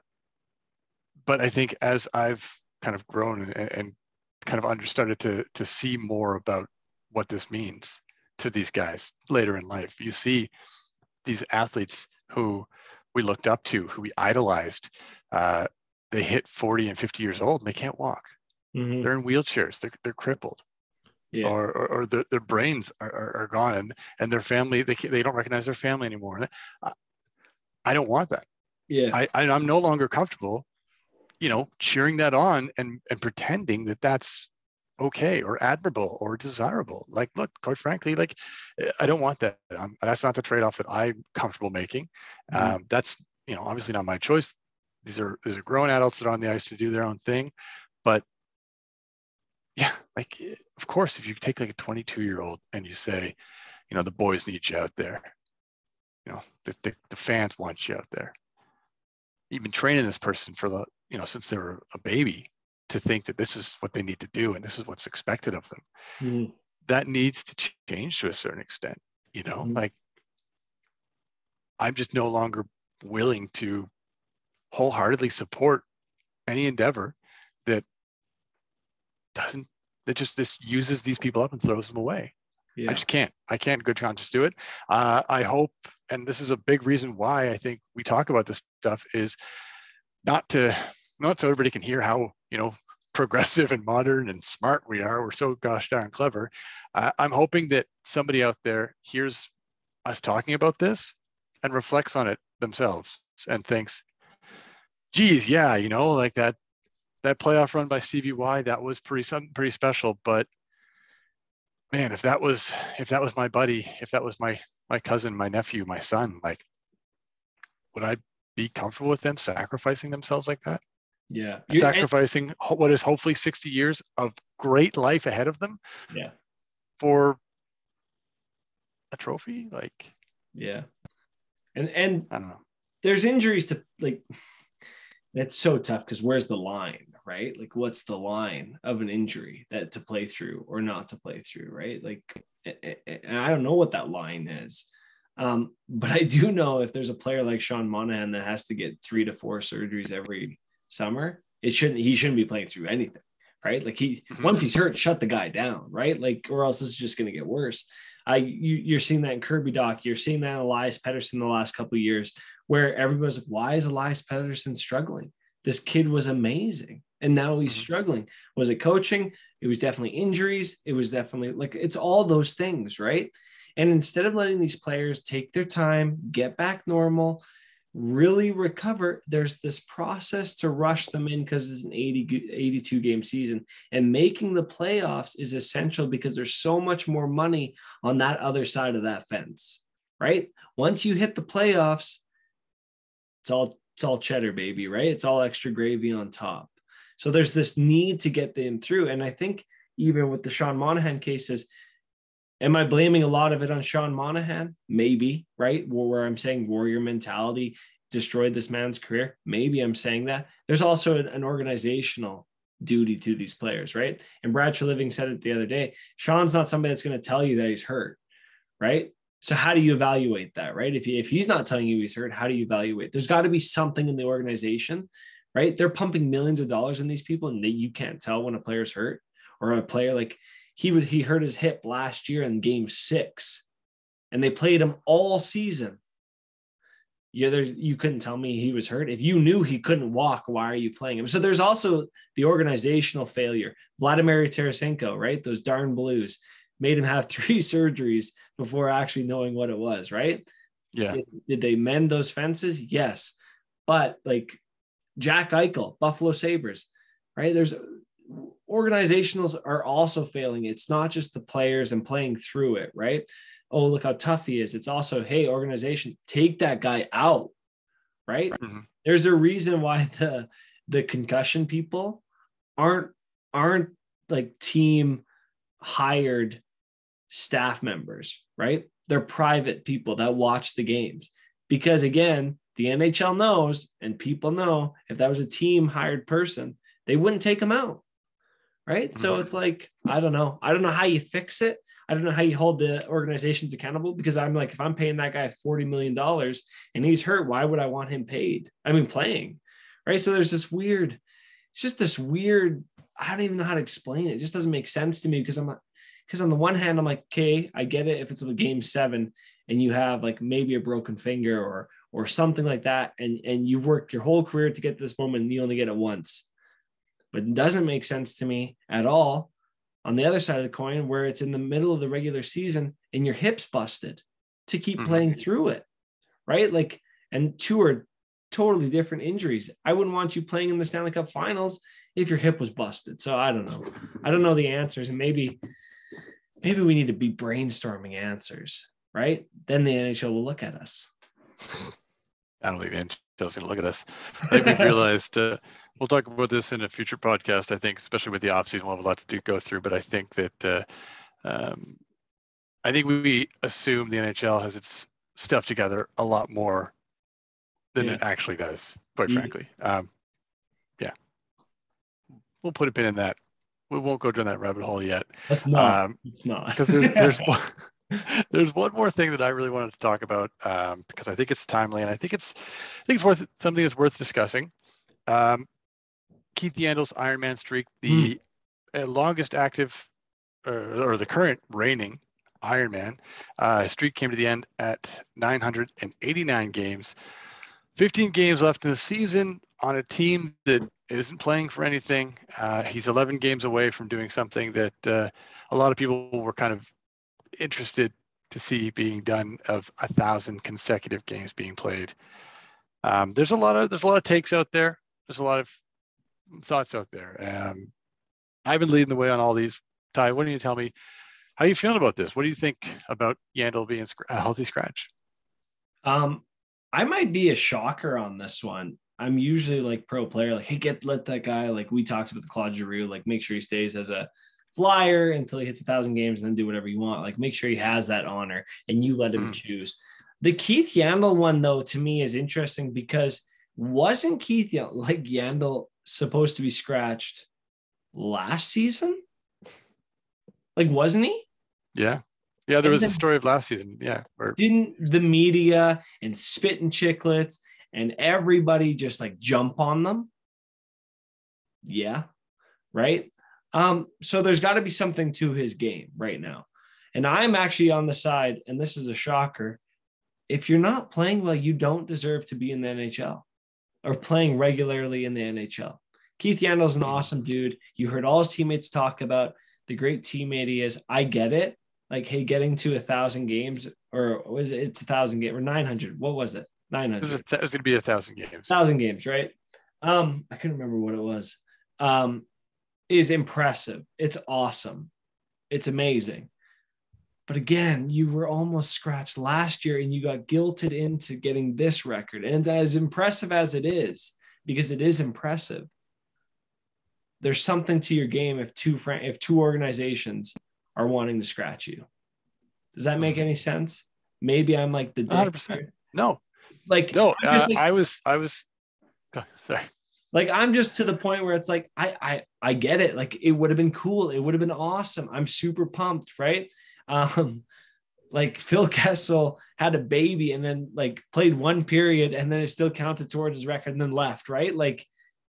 but I think as I've kind of grown and, and kind of under started to to see more about what this means to these guys later in life, you see these athletes who we looked up to, who we idolized. Uh, they hit forty and fifty years old and they can't walk. Mm-hmm. They're in wheelchairs. They're they're crippled, yeah. or or, or the, their brains are, are, are gone, and, and their family they they don't recognize their family anymore. I, I don't want that. Yeah, I, I I'm no longer comfortable, you know, cheering that on and and pretending that that's okay or admirable or desirable. Like, look, quite frankly, like I don't want that. Um, that's not the trade-off that I'm comfortable making. Mm-hmm. Um, that's, you know, obviously not my choice. These are these are grown adults that are on the ice to do their own thing. But yeah, like of course, if you take like a twenty-two year old and you say, you know, the boys need you out there, you know, the the, the fans want you out there. You've been training this person for the, you know, since they were a baby, to think that this is what they need to do and this is what's expected of them. Mm-hmm. That needs to change to a certain extent, you know, mm-hmm. like I'm just no longer willing to wholeheartedly support any endeavor that doesn't, that just this uses these people up and throws them away. Yeah. I just can't, I can't good conscience do it. Uh, I hope, and this is a big reason why I think we talk about this stuff, is not to, not so everybody can hear how, you know, progressive and modern and smart we are. We're so gosh darn clever. Uh, I'm hoping that somebody out there hears us talking about this and reflects on it themselves and thinks, geez, yeah, you know, like that, that playoff run by Stevie Y, that was pretty, something pretty special. But man, if that was, if that was my buddy, if that was my, my cousin, my nephew, my son, like, would I be comfortable with them sacrificing themselves like that? Yeah. You're, sacrificing and, what is hopefully sixty years of great life ahead of them. Yeah. For a trophy? Like, yeah. And, and I don't know. There's injuries to, like, it's so tough because where's the line, right? Like, what's the line of an injury that to play through or not to play through, right? Like, and I don't know what that line is. Um, but I do know if there's a player like Sean Monahan that has to get three to four surgeries every summer, it shouldn't, he shouldn't be playing through anything, right? Like he, mm-hmm. once he's hurt, shut the guy down, right? Like, or else this is just going to get worse. I, you, you're seeing that in Kirby Dach. You're seeing that in Elias Pettersson the last couple of years, where everybody's like, why is Elias Pettersson struggling? This kid was amazing. And now he's mm-hmm. struggling. Was it coaching? It was definitely injuries. It was definitely like, it's all those things, right? And instead of letting these players take their time, get back normal, really recover, there's this process to rush them in because it's an eighty, eighty-two game season, and making the playoffs is essential because there's so much more money on that other side of that fence, right? Once you hit the playoffs, it's all, it's all cheddar, baby, right? It's all extra gravy on top. So there's this need to get them through. And I think even with the Sean Monahan cases, am I blaming a lot of it on Sean Monahan? Maybe, right? Where I'm saying warrior mentality destroyed this man's career. Maybe I'm saying that. There's also an organizational duty to these players, right? And Brad Treliving said it the other day. Sean's not somebody that's going to tell you that he's hurt, right? So how do you evaluate that, right? If, he, if he's not telling you he's hurt, how do you evaluate? There's got to be something in the organization, right? They're pumping millions of dollars in these people, and they, you can't tell when a player's hurt, or a player like he would, he hurt his hip last year in game six, and they played him all season. Yeah, there's you couldn't tell me he was hurt. If you knew he couldn't walk, why are you playing him? So there's also the organizational failure. Vladimir Tarasenko, right? Those darn Blues made him have three surgeries before actually knowing what it was, right? Yeah. Did, did they mend those fences? Yes. But like Jack Eichel, Buffalo Sabres, right? There's organizationals are also failing. It's not just the players and playing through it, right? Oh, look how tough he is. It's also, hey, organization, take that guy out, right? Mm-hmm. There's a reason why the the concussion people aren't aren't like team hired staff members, right? They're private people that watch the games. Because again, the N H L knows, and people know, if that was a team hired person, they wouldn't take him out, right? Mm-hmm. So it's like, I don't know. I don't know how you fix it. I don't know how you hold the organizations accountable, because I'm like, if I'm paying that guy forty million dollars and he's hurt, why would I want him paid? I mean, playing, right? So there's this weird, it's just this weird, I don't even know how to explain it. It just doesn't make sense to me, because I'm not, because on the one hand, I'm like, okay, I get it. If it's a game seven and you have like maybe a broken finger or, or something like that, and, and you've worked your whole career to get to this moment and you only get it once, but it doesn't make sense to me at all on the other side of the coin, where it's in the middle of the regular season and your hip's busted to keep mm-hmm. playing through it, right? Like, and two are totally different injuries. I wouldn't want you playing in the Stanley Cup Finals if your hip was busted. So I don't know. I don't know the answers, and maybe maybe we need to be brainstorming answers, right? Then the N H L will look at us. I don't think the N H L is going to look at us. I think we've realized, uh, we'll talk about this in a future podcast, I think, especially with the offseason, we'll have a lot to do, go through, but I think that, uh, um, I think we assume the N H L has its stuff together a lot more than yeah. it actually does, quite yeah. frankly. Um, yeah. We'll put a pin in that. We won't go down that rabbit hole yet. That's not. Um, it's not. Because there's, there's one, there's one more thing that I really wanted to talk about, um, because I think it's timely, and I think it's, I think it's worth something that's worth discussing. Um, Keith Yandle's Ironman streak, the mm. longest active, or, or the current reigning Ironman uh, streak, came to the end at nine hundred eighty-nine games. fifteen games left in the season on a team that isn't playing for anything. Uh, he's eleven games away from doing something that uh, a lot of people were kind of interested to see being done, of a thousand consecutive games being played. Um, there's a lot of there's a lot of takes out there. There's a lot of thoughts out there. Um, I've been leading the way on all these. Ty, why don't you tell me how you feeling about this? What do you think about Yandle being a healthy scratch? Um, I might be a shocker on this one. I'm usually like pro player, like, hey, get let that guy, like we talked about the Claude Giroux, like make sure he stays as a flyer until he hits a thousand games and then do whatever you want. Like make sure he has that honor and you let him mm. choose. The Keith Yandle one, though, to me is interesting, because wasn't Keith Yandle, like Yandle supposed to be scratched last season? Like, wasn't he? Yeah. Yeah, there was a story of last season. Yeah. Where... Didn't the media and Spit and Chicklets and everybody just like jump on them? Yeah. Right. Um, so there's got to be something to his game right now. And I'm actually on the side, and this is a shocker. If you're not playing well, you don't deserve to be in the N H L or playing regularly in the N H L. Keith Yandle's an awesome dude. You heard all his teammates talk about the great teammate he is. I get it. Like, hey, getting to a thousand games, or was it? It's a thousand game or nine hundred. What was it? nine hundred. It was, th- was going to be a thousand games. Thousand games, right? Um, I couldn't remember what it was. Um, is impressive. It's awesome. It's amazing. But again, you were almost scratched last year and you got guilted into getting this record. And as impressive as it is, because it is impressive, there's something to your game if two fr- if two organizations are wanting to scratch you. Does that make any sense? Maybe I'm like the dick. one hundred percent. No. Like, no, uh, like, I was, I was, oh, sorry. Like, I'm just to the point where it's like, I, I, I get it. Like, it would have been cool. It would have been awesome. I'm super pumped. Right. Um, like Phil Kessel had a baby and then like played one period and then it still counted towards his record and then left. Right. Like,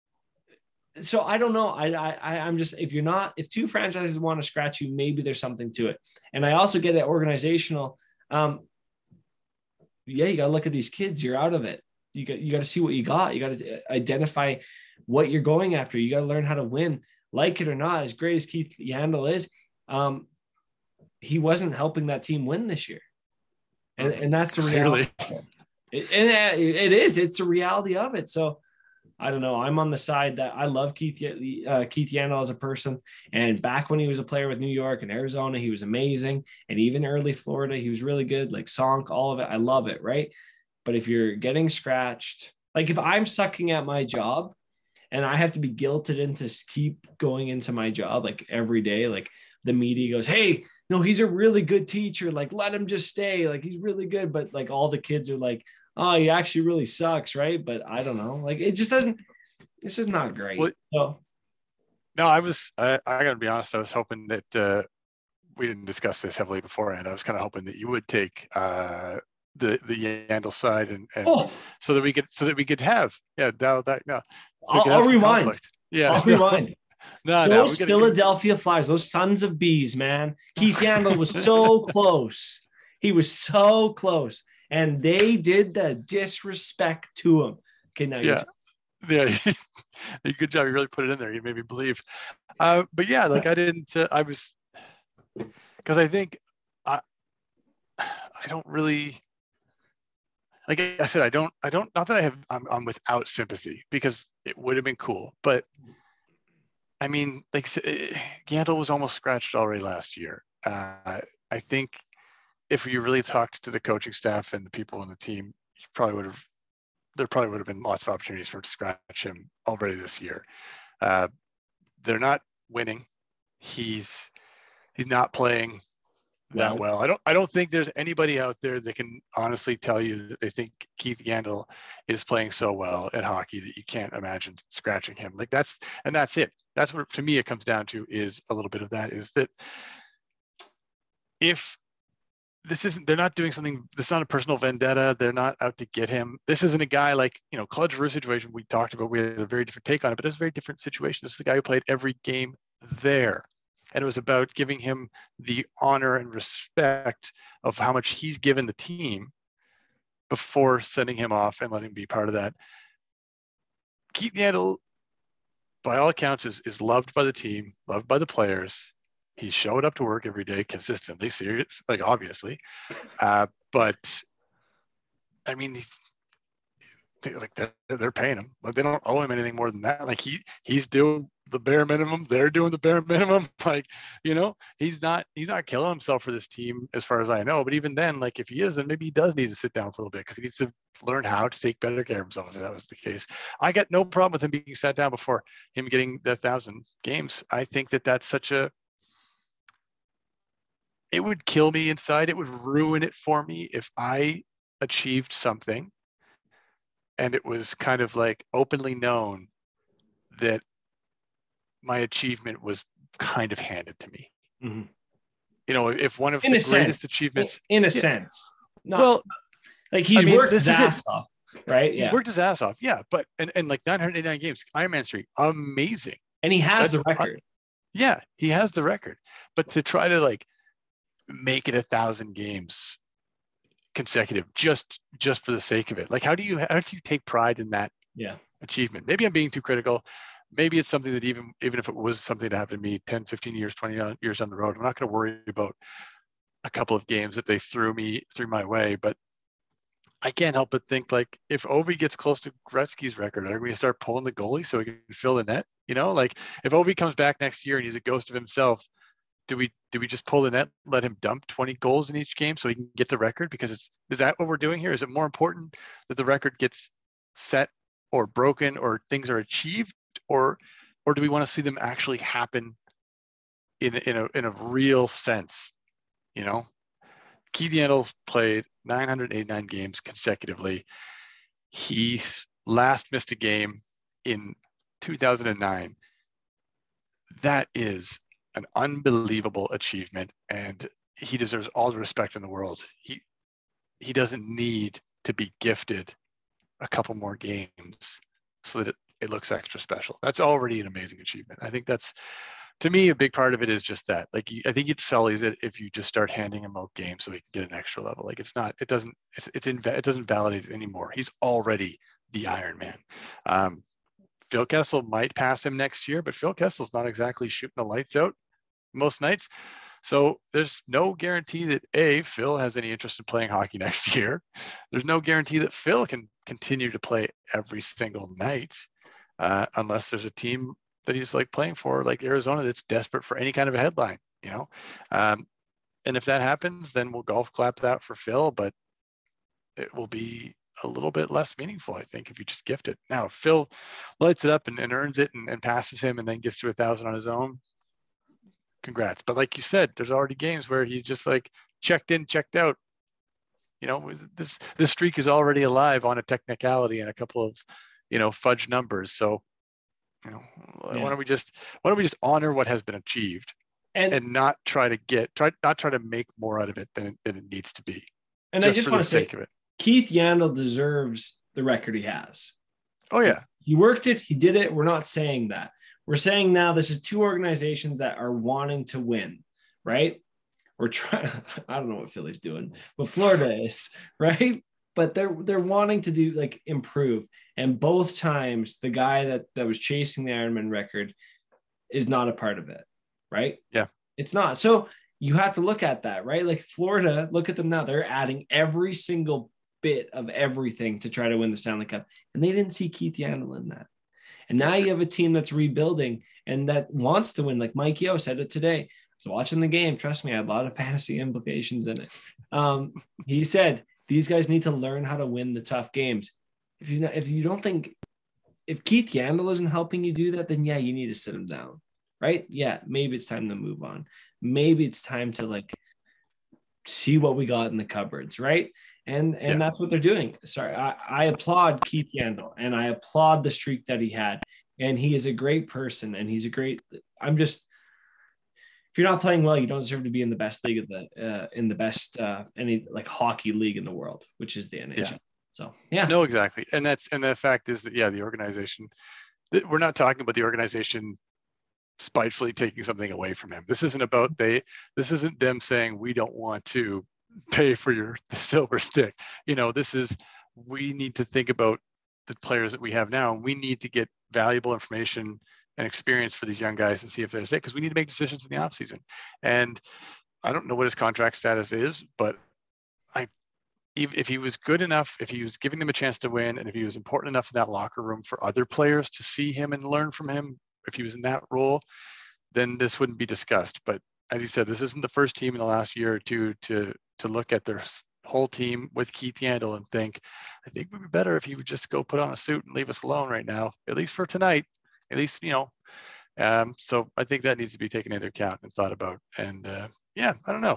so I don't know. I, I, I'm just, if you're not, if two franchises want to scratch you, maybe there's something to it. And I also get it organizational. Um, yeah, you got to look at these kids. You're out of it. You got, you got to see what you got. You got to identify what you're going after. You got to learn how to win, like it or not. As great as Keith Yandle is, um, he wasn't helping that team win this year. And, and that's the reality. It, and it is, it's the reality of it. So I don't know. I'm on the side that I love Keith, uh, Keith Yandle as a person. And back when he was a player with New York and Arizona, he was amazing. And even early Florida, he was really good. Like Sonk, all of it. I love it. Right. But if you're getting scratched, like if I'm sucking at my job and I have to be guilted into keep going into my job, like every day, like the media goes, hey, no, he's a really good teacher. Like, let him just stay. Like, he's really good. But like all the kids are like, oh, he actually really sucks, right? But I don't know. Like, it just doesn't, it's just not great. Well, so. No, I was, I, I got to be honest, I was hoping that uh, we didn't discuss this heavily beforehand. I was kind of hoping that you would take uh, the the Yandle side and, and oh. so that we could, so that we could have, yeah, that, that no. I'll, I'll rewind. Conflict. Yeah. I'll rewind. No, those no, Philadelphia get... Flyers, those sons of bees, man. Keith Yandle was so close. He was so close. And they did the disrespect to him. Okay, now yeah, yeah. Good job. You really put it in there. You made me believe. Uh, but yeah, like I didn't. Uh, I was because I think I I don't really like I said. I don't. I don't. Not that I have. I'm, I'm without sympathy because it would have been cool. But I mean, like Yandle was almost scratched already last year. Uh, I think. If you really talked to the coaching staff and the people on the team, you probably would have, there probably would have been lots of opportunities for to scratch him already this year. Uh, they're not winning. He's he's not playing that well. I don't I don't think there's anybody out there that can honestly tell you that they think Keith Yandle is playing so well at hockey that you can't imagine scratching him. Like that's and that's it. That's what to me it comes down to is a little bit of that is that if this isn't, they're not doing something, this is not a personal vendetta. They're not out to get him. This isn't a guy like, you know, Claude Giroux situation we talked about. We had a very different take on it, but it's a very different situation. This is the guy who played every game there. And it was about giving him the honor and respect of how much he's given the team before sending him off and letting him be part of that. Keith Yandle, by all accounts, is, is loved by the team, loved by the players. He showed up to work every day consistently, serious, like obviously. Uh, but I mean, he's they, like they're, they're paying him, but they don't owe him anything more than that. Like he he's doing the bare minimum. They're doing the bare minimum. Like, you know, he's not he's not killing himself for this team as far as I know. But even then, like if he is, then maybe he does need to sit down for a little bit because he needs to learn how to take better care of himself if that was the case. I got no problem with him being sat down before him getting the thousand games. I think that that's such a it would kill me inside. It would ruin it for me if I achieved something and it was kind of like openly known that my achievement was kind of handed to me. Mm-hmm. You know, if one of in the greatest sense. achievements, in, in a yeah. sense, not, well, like he's I mean, worked his ass off, right? He's yeah. worked his ass off. Yeah. But, and, and like nine hundred eighty-nine games, Ironman streak, amazing. And he has That's, the record. Uh, yeah, he has the record, but to try to like, make it a thousand games consecutive just just for the sake of it, like how do you how do you take pride in that yeah achievement? Maybe I'm being too critical. Maybe it's something that even even if it was something to happen to me ten fifteen years twenty years down the road, I'm not going to worry about a couple of games that they threw me threw my way. But I can't help but think like if Ovi gets close to Gretzky's record, are we going to start pulling the goalie so he can fill the net? You know, like if Ovi comes back next year and he's a ghost of himself, Do we do we just pull the net, let him dump twenty goals in each game so he can get the record? Because it's is that what we're doing here? Is it more important that the record gets set or broken or things are achieved, or or do we want to see them actually happen in in a in a real sense? You know, Keith Yandle's played nine hundred eighty-nine games consecutively. He last missed a game in two thousand nine. That is an unbelievable achievement, and he deserves all the respect in the world. He he doesn't need to be gifted a couple more games so that it, it looks extra special. That's already an amazing achievement. I think that's to me, a big part of it is just that. Like, I think it sullies it if you just start handing him out games so he can get an extra level. Like, it's not, it doesn't, it's, it's in, it doesn't validate it anymore. He's already the Iron Man. Um, Phil Kessel might pass him next year, but Phil Kessel's not exactly shooting the lights out most nights. So there's no guarantee that A, Phil has any interest in playing hockey next year. There's no guarantee that Phil can continue to play every single night, uh, unless there's a team that he's like playing for, like Arizona, that's desperate for any kind of a headline, you know? Um, and if that happens, then we'll golf clap that for Phil, but it will be a little bit less meaningful, I think, if you just gift it. Now, if Phil lights it up and, and earns it and, and passes him and then gets to a thousand on his own, congrats. But like you said, there's already games where he's just like checked in, checked out. You know, this this streak is already alive on a technicality and a couple of, you know, fudge numbers. So, you know, yeah. why don't we just why don't we just honor what has been achieved and, and not try to get try not try to make more out of it than it, than it needs to be. And just I just want to say, of it. Keith Yandle deserves the record he has. Oh yeah, he worked it, he did it. We're not saying that. We're saying now this is two organizations that are wanting to win, right? We're trying. I don't know what Philly's doing, but Florida is, right? But they're they're wanting to do like improve. And both times, the guy that that was chasing the Ironman record is not a part of it, right? Yeah, it's not. So you have to look at that, right? Like Florida, look at them now. They're adding every single bit of everything to try to win the Stanley Cup, and they didn't see Keith Yandle in that. And now you have a team that's rebuilding and that wants to win. Like Mike Yeo said it today. I was watching the game. Trust me, I had a lot of fantasy implications in it. Um, he said, these guys need to learn how to win the tough games. If you if you don't think, if Keith Yandle isn't helping you do that, then yeah, you need to sit him down, right? Yeah, maybe it's time to move on. Maybe it's time to like see what we got in the cupboards, right? And and yeah. that's what they're doing. Sorry, I, I applaud Keith Yandle and I applaud the streak that he had. And he is a great person and he's a great, I'm just, if you're not playing well, you don't deserve to be in the best league of the, uh, in the best, uh, any like hockey league in the world, which is the N H L. Yeah. So, yeah. No, exactly. And that's, and the fact is that, yeah, the organization, we're not talking about the organization spitefully taking something away from him. This isn't about they, this isn't them saying, we don't want to pay for your the silver stick. You know, this is, we need to think about the players that we have now, and we need to get valuable information and experience for these young guys and see if they're safe, because we need to make decisions in the off season. And I don't know what his contract status is, but I, if he was good enough, if he was giving them a chance to win, and if he was important enough in that locker room for other players to see him and learn from him, if he was in that role, then this wouldn't be discussed. But as you said, this isn't the first team in the last year or two to to look at their whole team with Keith Yandle and think, I think it would be better if he would just go put on a suit and leave us alone right now, at least for tonight, at least, you know. Um, so I think that needs to be taken into account and thought about. And uh, yeah, I don't know.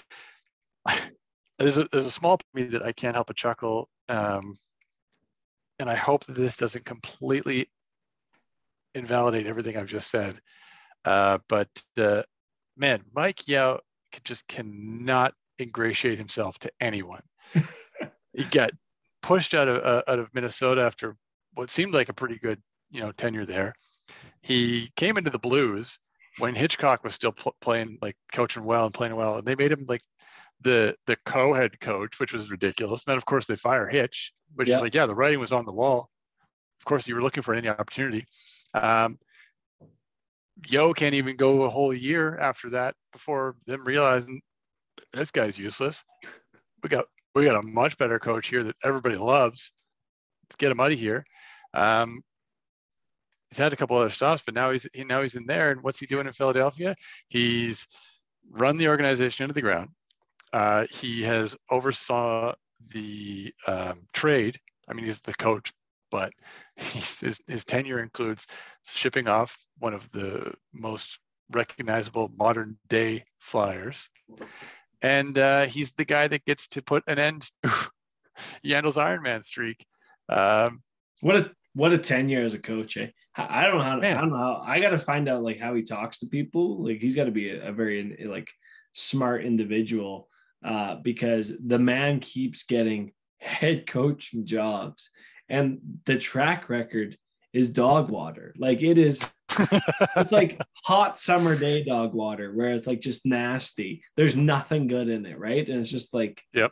There's a, there's a small part of me that I can't help but chuckle. Um, and I hope that this doesn't completely invalidate everything I've just said. Uh, but uh, man, Mike Yeo just cannot ingratiate himself to anyone. He got pushed out of uh, out of Minnesota after what seemed like a pretty good, you know, tenure there. He came into the Blues when Hitchcock was still pl- playing, like coaching well and playing well, and they made him like the the co-head coach, which was ridiculous. And then of course they fire Hitch, which yeah. is like, yeah, the writing was on the wall. Of course you were looking for any opportunity. Um, Yo can't even go a whole year after that before them realizing this guy's useless. We got we got a much better coach here that everybody loves. Let's get him out of here. Um, he's had a couple other stops, but now he's he, now he's in there. And what's he doing in Philadelphia? He's run the organization into the ground. Uh, he has oversaw the um, trade. I mean, he's the coach, but he's, his his tenure includes shipping off one of the most recognizable modern day Flyers. And uh, he's the guy that gets to put an end to Yandle's Ironman streak. Um, what a what a tenure as a coach! Eh? I don't know how. To, I don't know how. I got to find out like how he talks to people. Like he's got to be a, a very like smart individual uh, because the man keeps getting head coaching jobs, and the track record is dog water. Like it is It's like hot summer day dog water where it's like just nasty. There's nothing good in it, right? And it's just like, Yep.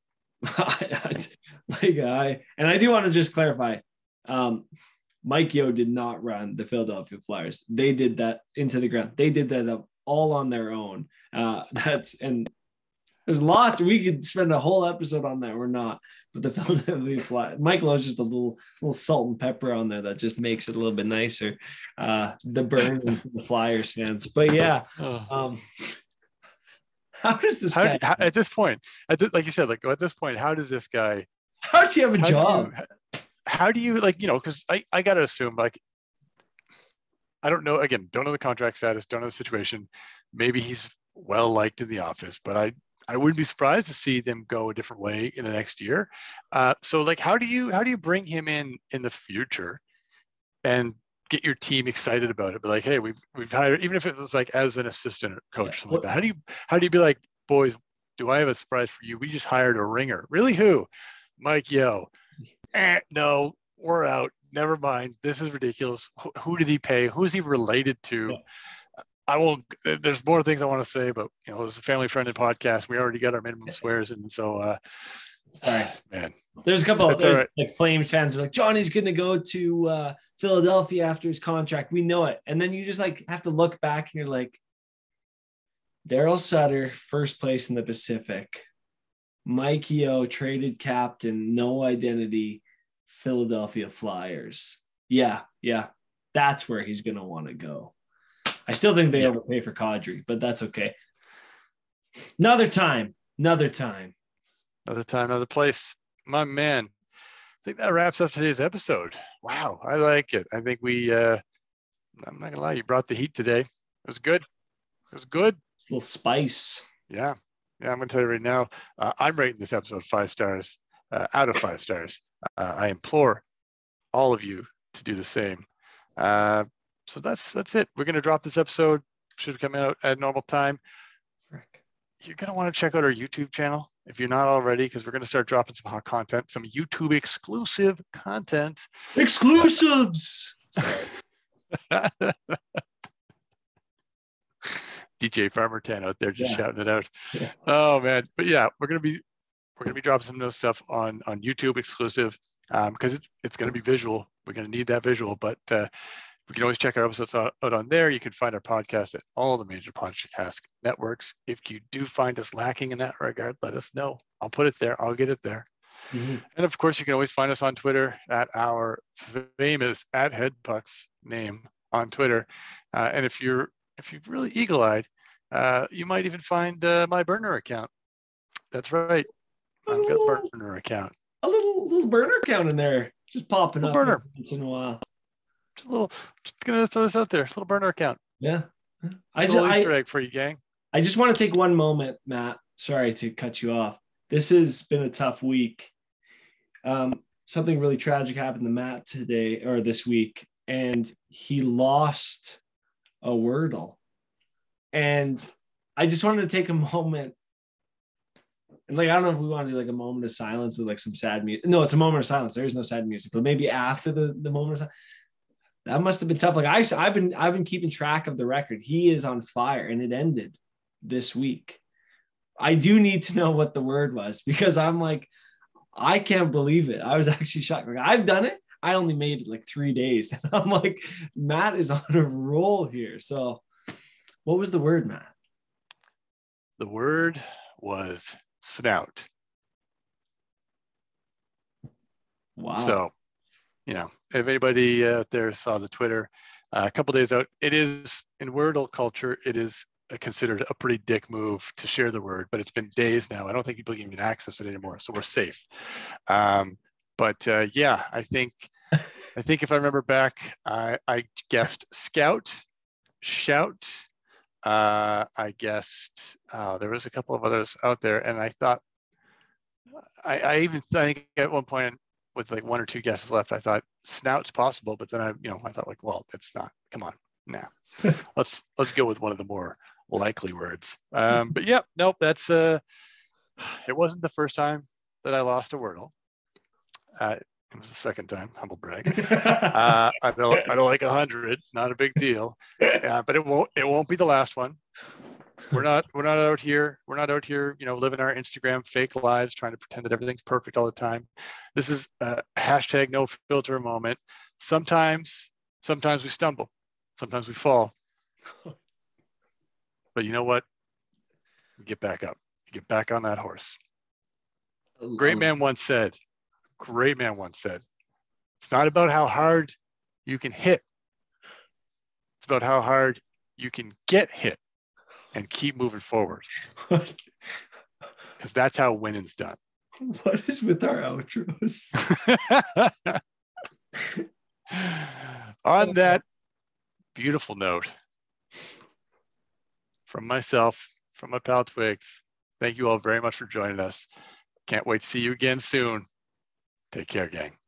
like I and I do want to just clarify. Um, Mike Yeo did not run the Philadelphia Flyers. They did that into the ground. They did that up all on their own. Uh, that's and there's lots. We could spend a whole episode on that. We're not, but the Philadelphia Flyers. Mike Lowe's just a little little salt and pepper on there that just makes it a little bit nicer. Uh, the burn for the Flyers fans, but yeah. Um, how does this how, guy how, at this point, at this, like you said, like at this point, how does this guy? How does he have a how job? Do you, how do you like, you know, because I, I got to assume, like, I don't know, again, don't know the contract status, don't know the situation. Maybe he's well liked in the office, but I, I wouldn't be surprised to see them go a different way in the next year. Uh, so like, how do you, how do you bring him in in the future and get your team excited about it? But like, hey, we've, we've hired, even if it was like as an assistant coach, something like that. How do you, how do you be like, boys, do I have a surprise for you? We just hired a ringer. Really? Who? Mike Yeo. Eh, no, we're out. Never mind. This is ridiculous. Who, who did he pay? Who is he related to? Yeah. I won't. There's more things I want to say, but you know, it's a family-friendly podcast. We already got our minimum swears, and so. Uh, Sorry, man. There's a couple of right. like Flames fans are like, Johnny's going to go to uh, Philadelphia after his contract. We know it, and then you just like have to look back, and you're like, Daryl Sutter, first place in the Pacific. Mike Yeo, traded captain, no identity, Philadelphia Flyers. Yeah, yeah, that's where he's going to want to go. I still think they yeah. overpay for Kadri, but that's okay. Another time, another time. Another time, another place. My man, I think that wraps up today's episode. Wow, I like it. I think we, uh, I'm not going to lie, you brought the heat today. It was good. It was good. It's a little spice. Yeah. Yeah, I'm going to tell you right now, uh, I'm rating this episode five stars uh, out of five stars. Uh, I implore all of you to do the same. Uh, so that's that's it. We're going to drop this episode. Should come out at normal time. Rick. You're going to want to check out our YouTube channel if you're not already, because we're going to start dropping some hot content, some YouTube exclusive content. Exclusives! D J Farmer ten out there just yeah. shouting it out. Yeah. Oh man, but yeah, we're gonna be we're gonna be dropping some new stuff on on YouTube exclusive um, because it's it's gonna be visual. We're gonna need that visual, but uh, we can always check our episodes out, out on there. You can find our podcast at all the major podcast networks. If you do find us lacking in that regard, let us know. I'll put it there. I'll get it there. Mm-hmm. And of course, you can always find us on Twitter at our famous at Headpucks name on Twitter. Uh, and if you're if you're really eagle-eyed, uh, you might even find uh, my burner account. That's right. I've got a burner account. A little little burner account in there, just popping up burner. once in a while. Just a little, just gonna throw this out there. A little burner account. Yeah. I just I, Easter egg for you, gang. I just want to take one moment, Matt. Sorry to cut you off. This has been a tough week. Um, something really tragic happened to Matt today or this week, and he lost a Wordle. And I just wanted to take a moment. And like, I don't know if we want to do like a moment of silence with like some sad music. No, it's a moment of silence. There is no sad music, but maybe after the, the moment of silence. That must have been tough. Like I, I've been, I've been keeping track of the record. He is on fire, and it ended this week. I do need to know what the word was, because I'm like, I can't believe it. I was actually shocked. Like, I've done it. I only made it like three days. And I'm like, Matt is on a roll here. So what was the word, Matt? The word was snout. Wow. So, you know, if anybody out there saw the Twitter, uh, a couple days out, it is in Wordle culture, it is considered a pretty dick move to share the word, but it's been days now. I don't think people can even access it anymore, so we're safe. Um, but uh, yeah, I think I think if I remember back, I, I guessed scout, shout. Uh, I guessed uh, there was a couple of others out there, and I thought I, I even I think at one point with like one or two guesses left, I thought snout's possible, but then I you know I thought like, well, it's not. Come on, nah. let's let's go with one of the more likely words. Um, but yeah, nope, that's uh, it wasn't the first time that I lost a Wordle. Uh, It was the second time, humble brag. Uh, I don't, I don't like a hundred, not a big deal. Uh, but it won't, it won't be the last one. We're not, we're not out here. We're not out here, you know, living our Instagram fake lives, trying to pretend that everything's perfect all the time. This is a hashtag no filter moment. Sometimes, sometimes we stumble, sometimes we fall. But you know what? We get back up. You get back on that horse. Great man once said, great man once said, it's not about how hard you can hit. It's about how hard you can get hit and keep moving forward. Because that's how winning's done. What is with our outros? On that beautiful note, from myself, from my pal Twigs, thank you all very much for joining us. Can't wait to see you again soon. Take care, gang.